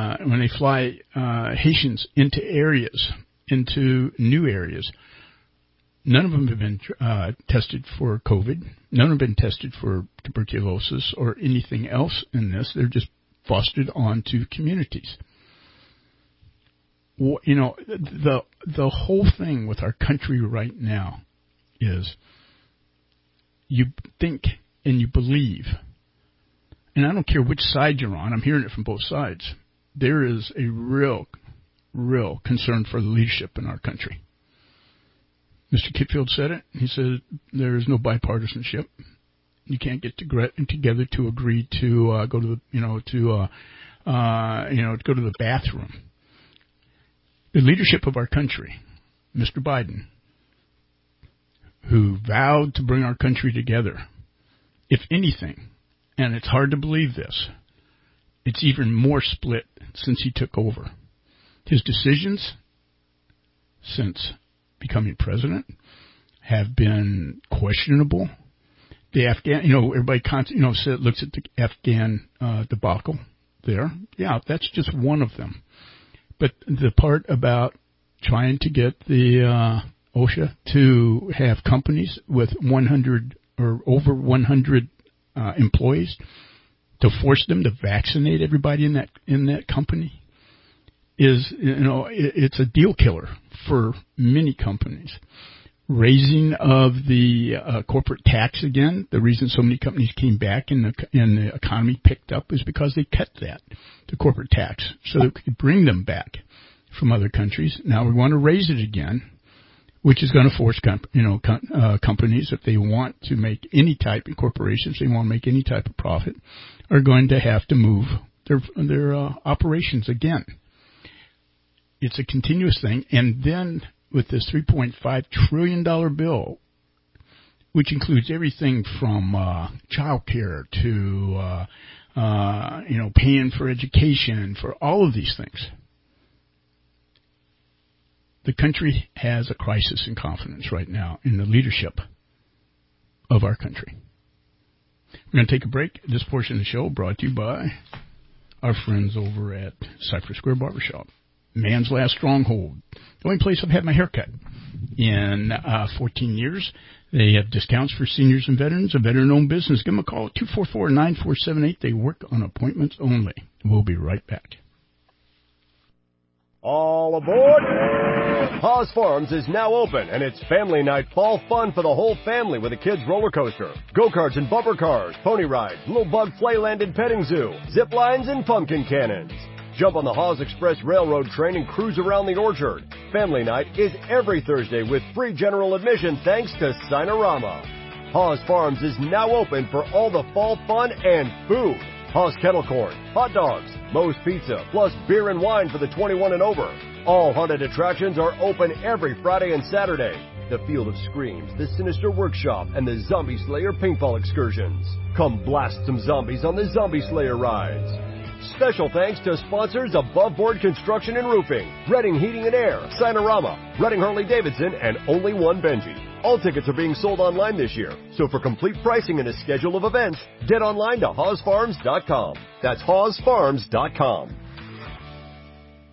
Haitians into areas, into new areas, none of them have been tested for COVID. None have been tested for tuberculosis or anything else in this. They're just fostered onto communities. You know, the whole thing with our country right now is you think and you believe, and I don't care which side you're on, I'm hearing it from both sides, there is a real concern for the leadership in our country. Mr. Kitfield said it. He said there is no bipartisanship. You can't get together to agree to go to the go to the bathroom. The leadership of our country, Mr. Biden, who vowed to bring our country together, if anything, and it's hard to believe this, it's even more split since he took over. His decisions since becoming president have been questionable. The Afghan, everybody looks at the Afghan debacle there. Yeah, that's just one of them. But the part about trying to get the OSHA to have companies with 100 or over 100 employees, to force them to vaccinate everybody in that company is, it's a deal killer for many companies. Raising of the corporate tax again. The reason so many companies came back and the economy picked up is because they cut the corporate tax, so that we could bring them back from other countries. Now we want to raise it again, which is going to force companies, if they want to make any type of corporations, they want to make any type of profit, are going to have to move their operations again. It's a continuous thing, and then with this $3.5 trillion bill, which includes everything from child care to paying for education, for all of these things. The country has a crisis in confidence right now in the leadership of our country. We're going to take a break. This portion of the show brought to you by our friends over at Cypress Square Barbershop. Man's last stronghold. The only place I've had my hair cut in 14 years. They have discounts for seniors and veterans, a veteran-owned business. Give them a call at 244-9478. They work on appointments only. We'll be right back. All aboard! Haas Farms is now open, and it's family night fall fun for the whole family with a kids' roller coaster, go-karts and bumper cars, pony rides, little bug playland and petting zoo, zip lines and pumpkin cannons. Jump on the Haas Express Railroad train and cruise around the orchard. Family night is every Thursday with free general admission thanks to Sinorama. Haas Farms is now open for all the fall fun and food. Haas Kettle Corn, hot dogs, Moe's Pizza, plus beer and wine for the 21 and over. All haunted attractions are open every Friday and Saturday. The Field of Screams, the Sinister Workshop, and the Zombie Slayer paintball excursions. Come blast some zombies on the Zombie Slayer rides. Special thanks to sponsors Above Board Construction and Roofing, Redding Heating and Air, Sinorama, Redding Harley-Davidson, and Only One Benji. All tickets are being sold online this year, so for complete pricing and a schedule of events, get online to HawesFarms.com. That's HawesFarms.com.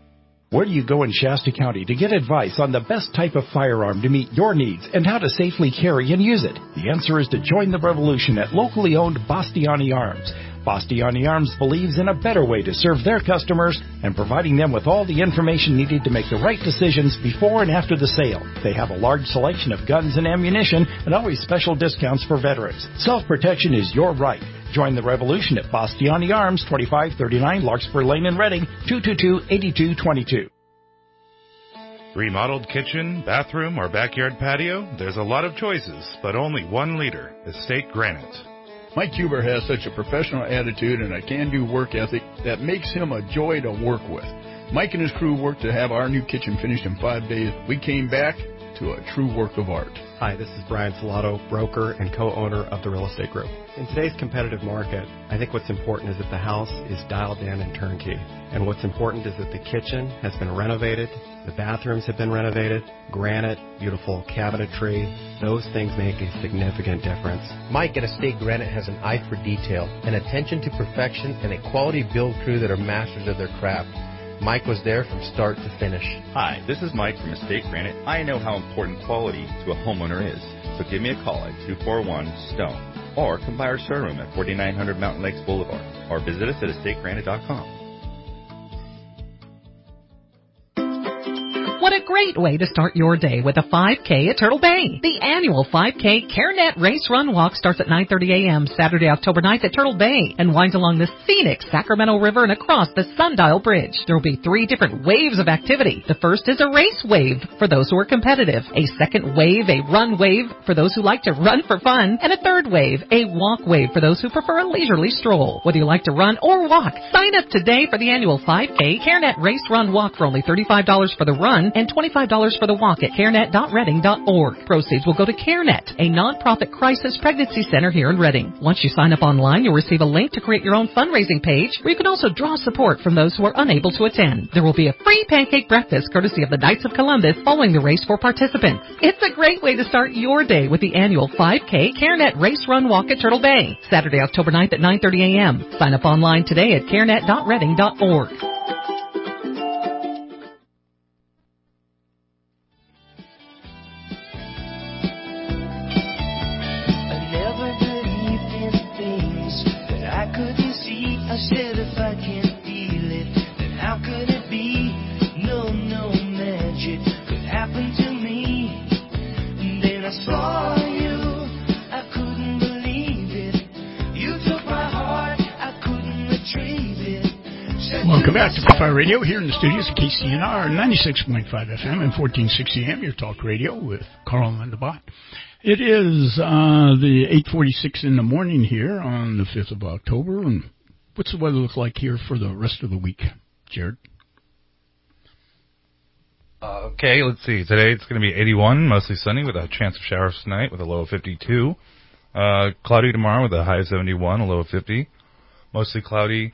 Where do you go in Shasta County to get advice on the best type of firearm to meet your needs and how to safely carry and use it? The answer is to join the revolution at locally owned Bastiani Arms. Bastiani Arms believes in a better way to serve their customers and providing them with all the information needed to make the right decisions before and after the sale. They have a large selection of guns and ammunition and always special discounts for veterans. Self-protection is your right. Join the revolution at Bastiani Arms, 2539 Larkspur Lane in Reading, 222-8222. Remodeled kitchen, bathroom, or backyard patio? There's a lot of choices, but only one leader, Estate Granite. Mike Huber has such a professional attitude and a can-do work ethic that makes him a joy to work with. Mike and his crew worked to have our new kitchen finished in 5 days. We came back to a true work of art. Hi, this is Brian Salato, broker and co-owner of the Real Estate Group. In today's competitive market, I think what's important is that the house is dialed in and turnkey. And what's important is that the kitchen has been renovated, the bathrooms have been renovated, granite, beautiful cabinetry. Those things make a significant difference. Mike at Estate Granite has an eye for detail, an attention to perfection, and a quality build crew that are masters of their craft. Mike was there from start to finish. Hi, this is Mike from Estate Granite. I know how important quality to a homeowner is. So give me a call at 241-STONE or come by our showroom at 4900 Mountain Lakes Boulevard or visit us at estategranite.com. What a great way to start your day with a 5K at Turtle Bay. The annual 5K CareNet Race Run Walk starts at 9:30 a.m. Saturday, October 9th at Turtle Bay and winds along the scenic Sacramento River and across the Sundial Bridge. There will be 3 different waves of activity. The first is a race wave for those who are competitive, a second wave, a run wave for those who like to run for fun, and a third wave, a walk wave for those who prefer a leisurely stroll. Whether you like to run or walk, sign up today for the annual 5K CareNet Race Run Walk for only $35 for the run and $25 for the walk at carenet.reading.org. Proceeds will go to CareNet, a nonprofit crisis pregnancy center here in Reading. Once you sign up online, you'll receive a link to create your own fundraising page where you can also draw support from those who are unable to attend. There will be a free pancake breakfast courtesy of the Knights of Columbus following the race for participants. It's a great way to start your day with the annual 5K CareNet Race Run Walk at Turtle Bay, Saturday, October 9th at 9:30 a.m. Sign up online today at carenet.reading.org. Welcome back to Free Fire Radio here in the studios of KCNR 96.5 FM and 1460 AM, your talk radio with Carl Lindebot. It is the 8:46 in the morning here on the 5th of October. And what's the weather look like here for the rest of the week, Jared? Okay, let's see. Today it's going to be 81, mostly sunny with a chance of showers tonight with a low of 52. Cloudy tomorrow with a high of 71, a low of 50. Mostly cloudy.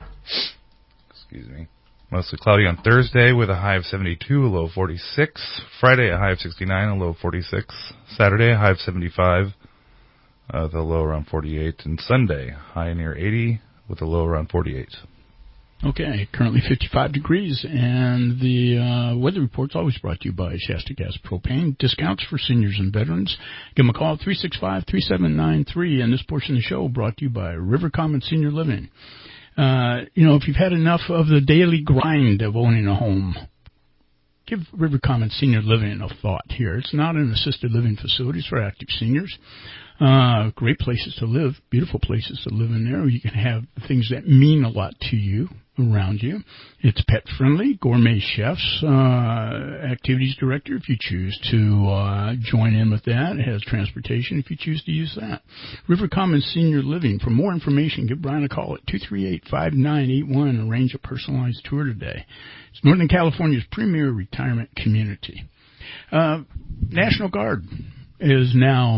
Mostly cloudy on Thursday with a high of 72, a low of 46. Friday, a high of 69, a low of 46. Saturday, a high of 75, with a low around 48. And Sunday, high near 80 with a low around 48. Okay, currently 55 degrees, and the weather report's always brought to you by Shasta Gas Propane. Discounts for seniors and veterans. Give them a call at 365-3793, and this portion of the show brought to you by River Common Senior Living. If you've had enough of the daily grind of owning a home, give River Common Senior Living a thought here. It's not an assisted living facility. It's for active seniors. Great places to live, beautiful places to live in there. You can have things that mean a lot to you around you. It's pet-friendly, gourmet chefs, activities director if you choose to join in with that. It has transportation if you choose to use that. River Common Senior Living. For more information, give Brian a call at 238-5981 and arrange a personalized tour today. It's Northern California's premier retirement community. National Guard is now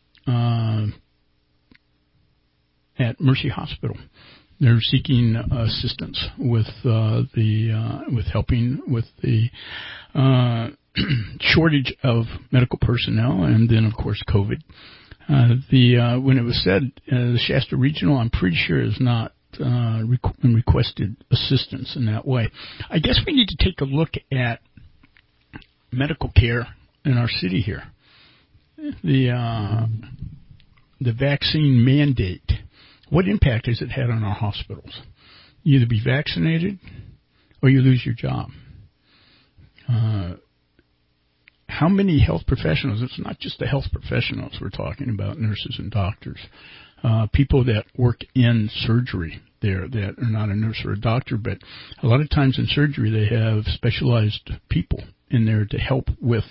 at Mercy Hospital. They're seeking assistance with with helping with the shortage of medical personnel, and then of course COVID. When it was said, the Shasta Regional, I'm pretty sure is not and requested assistance in that way. I guess we need to take a look at medical care in our city here. The vaccine mandate, what impact has it had on our hospitals? You either be vaccinated or you lose your job. How many health professionals, it's not just the health professionals we're talking about, nurses and doctors, people that work in surgery there that are not a nurse or a doctor, but a lot of times in surgery they have specialized people in there to help with,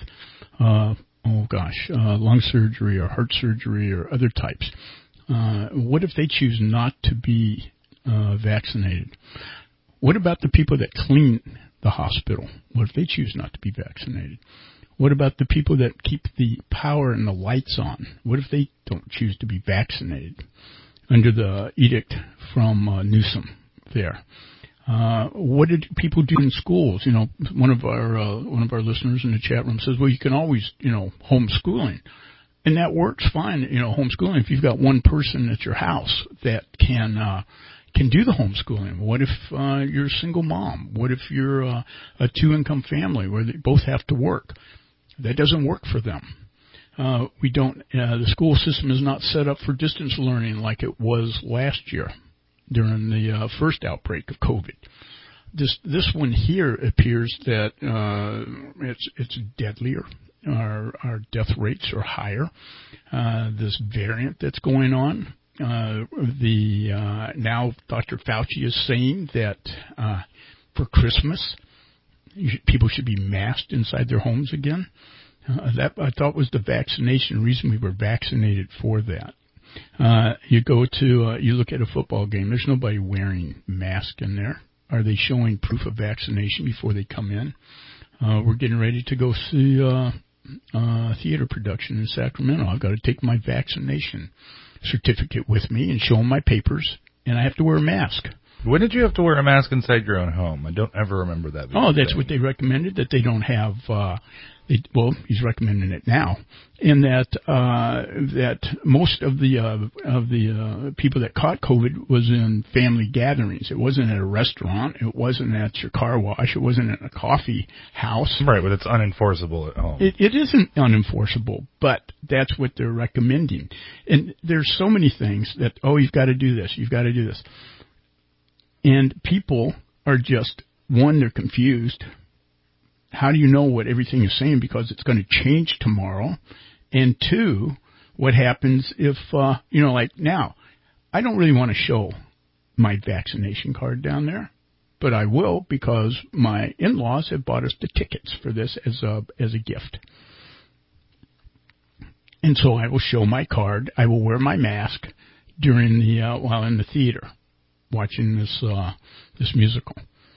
lung surgery or heart surgery or other types. What if they choose not to be vaccinated? What about the people that clean the hospital? What if they choose not to be vaccinated? What about the people that keep the power and the lights on? What if they don't choose to be vaccinated under the edict from Newsom there? What did people do in schools? You know, one of our listeners in the chat room says, well, you can always, homeschooling. And that works fine, homeschooling. If you've got one person at your house that can do the homeschooling. What if you're a single mom? What if you're a two-income family where they both have to work? That doesn't work for them. The school system is not set up for distance learning like it was last year during the first outbreak of COVID. This one here appears that it's deadlier. Our death rates are higher. This variant that's going on. Now Dr. Fauci is saying that for Christmas people should be masked inside their homes again. That I thought was the vaccination reason we were vaccinated for that. You look at a football game. There's nobody wearing mask in there. Are they showing proof of vaccination before they come in? We're getting ready to go see a theater production in Sacramento. I've got to take my vaccination certificate with me and show them my papers, and I have to wear a mask. When did you have to wear a mask inside your own home? I don't ever remember that. That's what they recommended, that they don't have. He's recommending it now, and that most of the people that caught COVID was in family gatherings. It wasn't at a restaurant. It wasn't at your car wash. It wasn't at a coffee house. Right, but it's unenforceable at home. It isn't unenforceable, but that's what they're recommending. And there's so many things that, you've got to do this. You've got to do this. And people are just, one, they're confused. How do you know what everything is saying? Because it's going to change tomorrow. And two, what happens if, like now, I don't really want to show my vaccination card down there, but I will because my in-laws have bought us the tickets for this as a gift. And so I will show my card. I will wear my mask during while in the theater watching this musical.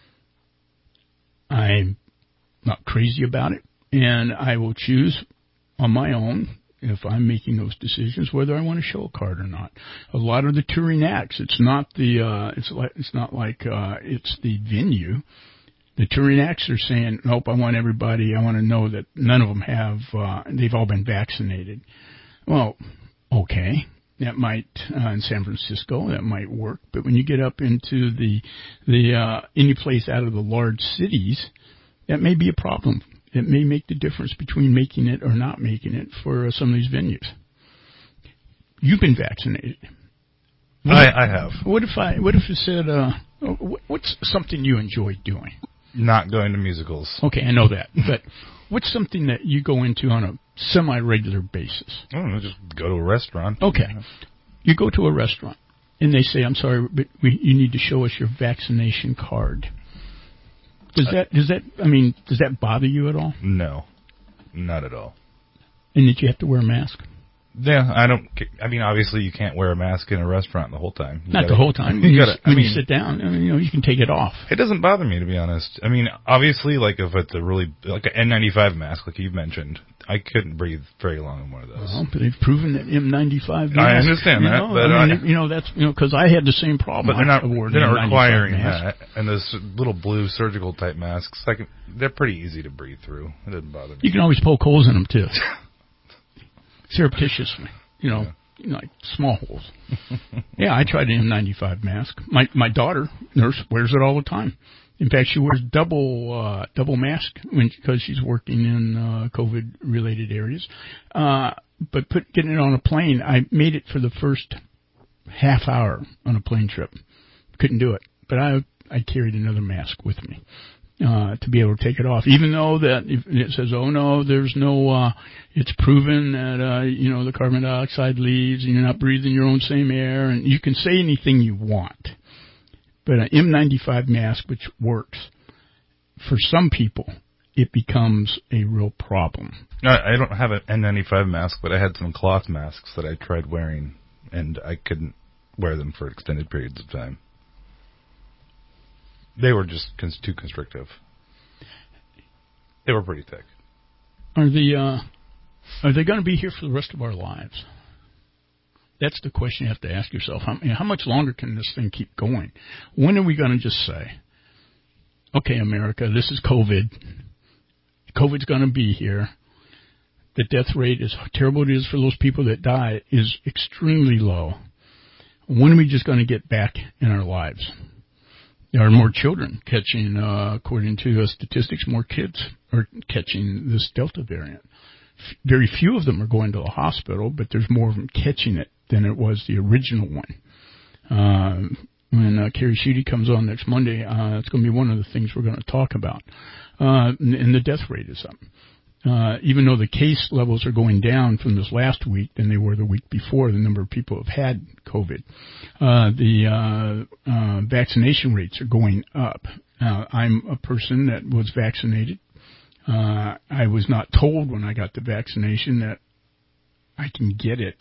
I'm not crazy about it, and I will choose on my own, if I'm making those decisions, whether I want to show a card or not. A lot of the touring acts, it's not like it's the venue. The touring acts are saying, nope, I want to know that none of them they've all been vaccinated. Well, okay. That might, in San Francisco, that might work. But when you get up into any place out of the large cities, that may be a problem. It may make the difference between making it or not making it for some of these venues. You've been vaccinated. I have. What if it said, what's something you enjoy doing? Not going to musicals. Okay, I know that. But what's something that you go into on a semi-regular basis? I don't know, just go to a restaurant. Okay. You go to a restaurant, and they say, I'm sorry, but you need to show us your vaccination card. Does that bother you at all? No, not at all. And did you have to wear a mask? Yeah, obviously you can't wear a mask in a restaurant the whole time. The whole time. When you sit down, you can take it off. It doesn't bother me, to be honest. I mean, obviously, like if it's like an N95 mask, like you've mentioned, I couldn't breathe very long in one of those. Well, but they've proven that M95 mask. I understand that, but that's because I had the same problem. But they're not requiring that. And those little blue surgical type masks, they're pretty easy to breathe through. It doesn't bother me. You can always poke holes in them too. Surreptitiously, like small holes. Yeah, I tried an N95 mask. My daughter, nurse, wears it all the time. In fact, she wears double mask because she's working in COVID-related areas. But getting it on a plane, I made it for the first half hour on a plane trip. Couldn't do it. But I carried another mask with me to be able to take it off. Even though that it says, oh, no, there's no, it's proven that, the carbon dioxide leaves and you're not breathing your own same air. And you can say anything you want. But an N95 mask, which works, for some people, it becomes a real problem. I don't have an N95 mask, but I had some cloth masks that I tried wearing, and I couldn't wear them for extended periods of time. They were just too constrictive. They were pretty thick. Are they going to be here for the rest of our lives? That's the question you have to ask yourself. How much longer can this thing keep going? When are we going to just say, okay, America, this is COVID. COVID's going to be here. The death rate, as terrible it is for those people that die, is extremely low. When are we just going to get back in our lives? There are more children catching, according to statistics, more kids are catching this Delta variant. Very few of them are going to the hospital, but there's more of them catching it than it was the original one. When Carrie Sheedy comes on next Monday, it's going to be one of the things we're going to talk about. And the death rate is up. Even though the case levels are going down from this last week than they were the week before, the number of people who have had COVID, the vaccination rates are going up. I'm a person that was vaccinated. I was not told when I got the vaccination that I can get it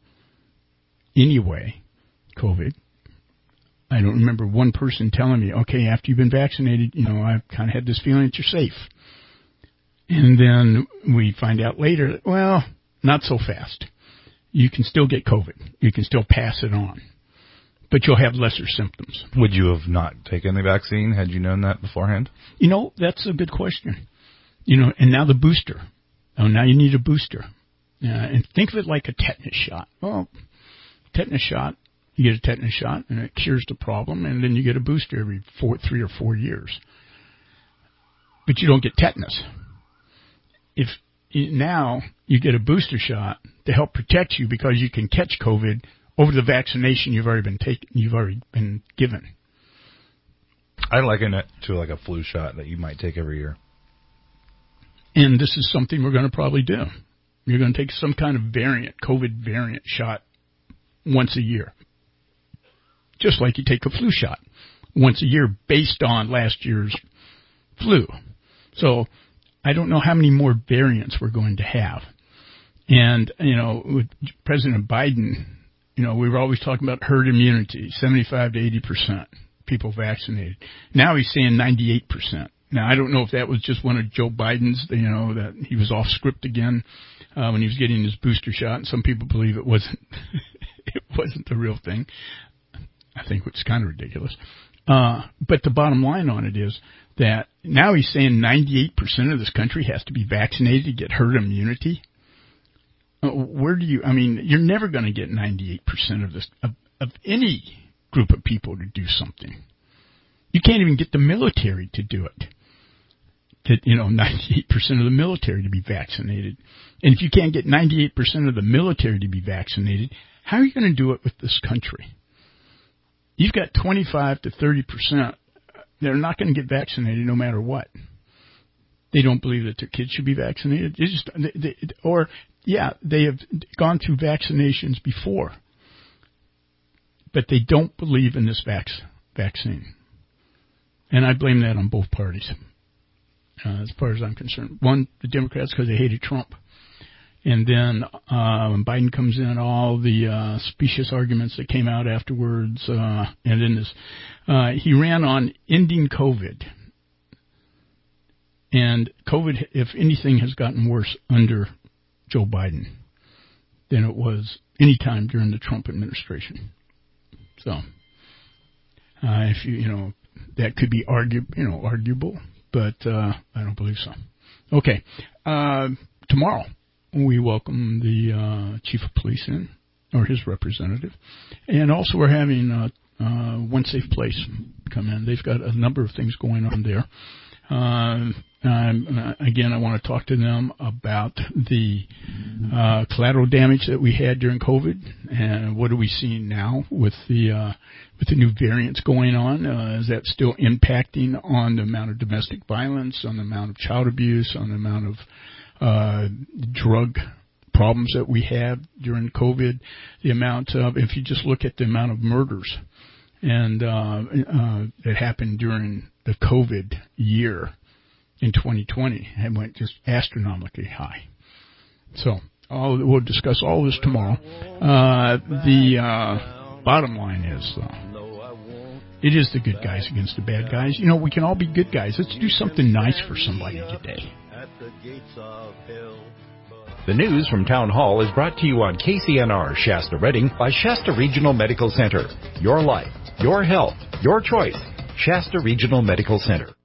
anyway, COVID. I don't remember one person telling me, okay, after you've been vaccinated, I've kind of had this feeling that you're safe. And then we find out later, well, not so fast. You can still get COVID. You can still pass it on. But you'll have lesser symptoms. Would you have not taken the vaccine had you known that beforehand? That's a good question. And now the booster. Oh, now you need a booster. And think of it like a tetanus shot. Well, tetanus shot, you get a tetanus shot, and it cures the problem, and then you get a booster every 3 or 4 years. But you don't get tetanus. If now you get a booster shot to help protect you because you can catch COVID over the vaccination you've already been given. I liken it to like a flu shot that you might take every year. And this is something we're going to probably do. You're going to take some kind of COVID variant shot once a year. Just like you take a flu shot once a year based on last year's flu. So I don't know how many more variants we're going to have. And, with President Biden, we were always talking about herd immunity, 75 to 80% people vaccinated. Now he's saying 98%. Now, I don't know if that was just one of Joe Biden's, that he was off script again when he was getting his booster shot. And some people believe it wasn't the real thing. I think it's kind of ridiculous. But the bottom line on it is that now he's saying 98% of this country has to be vaccinated to get herd immunity. You're never going to get 98% of this, of any group of people to do something. You can't even get the military to do it. 98% of the military to be vaccinated. And if you can't get 98% of the military to be vaccinated, how are you going to do it with this country? You've got 25 to 30% that are not going to get vaccinated no matter what. They don't believe that their kids should be vaccinated. They have gone through vaccinations before, but they don't believe in this vaccine. And I blame that on both parties, as far as I'm concerned. One, the Democrats, because they hated Trump. And then when Biden comes in, all the specious arguments that came out afterwards, and then he ran on ending COVID. And COVID, if anything, has gotten worse under Joe Biden than it was any time during the Trump administration. So, that could be arguable, but I don't believe so. Okay, tomorrow we welcome the chief of police in, or his representative. And also we're having One Safe Place come in. They've got a number of things going on there. Again, I want to talk to them about the collateral damage that we had during COVID, and what are we seeing now with the new variants going on. Is that still impacting on the amount of domestic violence, on the amount of child abuse, on the amount of drug problems that we had during COVID? The amount of, if you just look at the amount of murders and that happened during the COVID year in 2020, it went just astronomically high. So we'll discuss all this tomorrow. The bottom line is, it is the good guys against the bad guys. You know, we can all be good guys. Let's do something nice for somebody today. The news from Town Hall is brought to you on KCNR Shasta Redding by Shasta Regional Medical Center. Your life, your health, your choice. Shasta Regional Medical Center.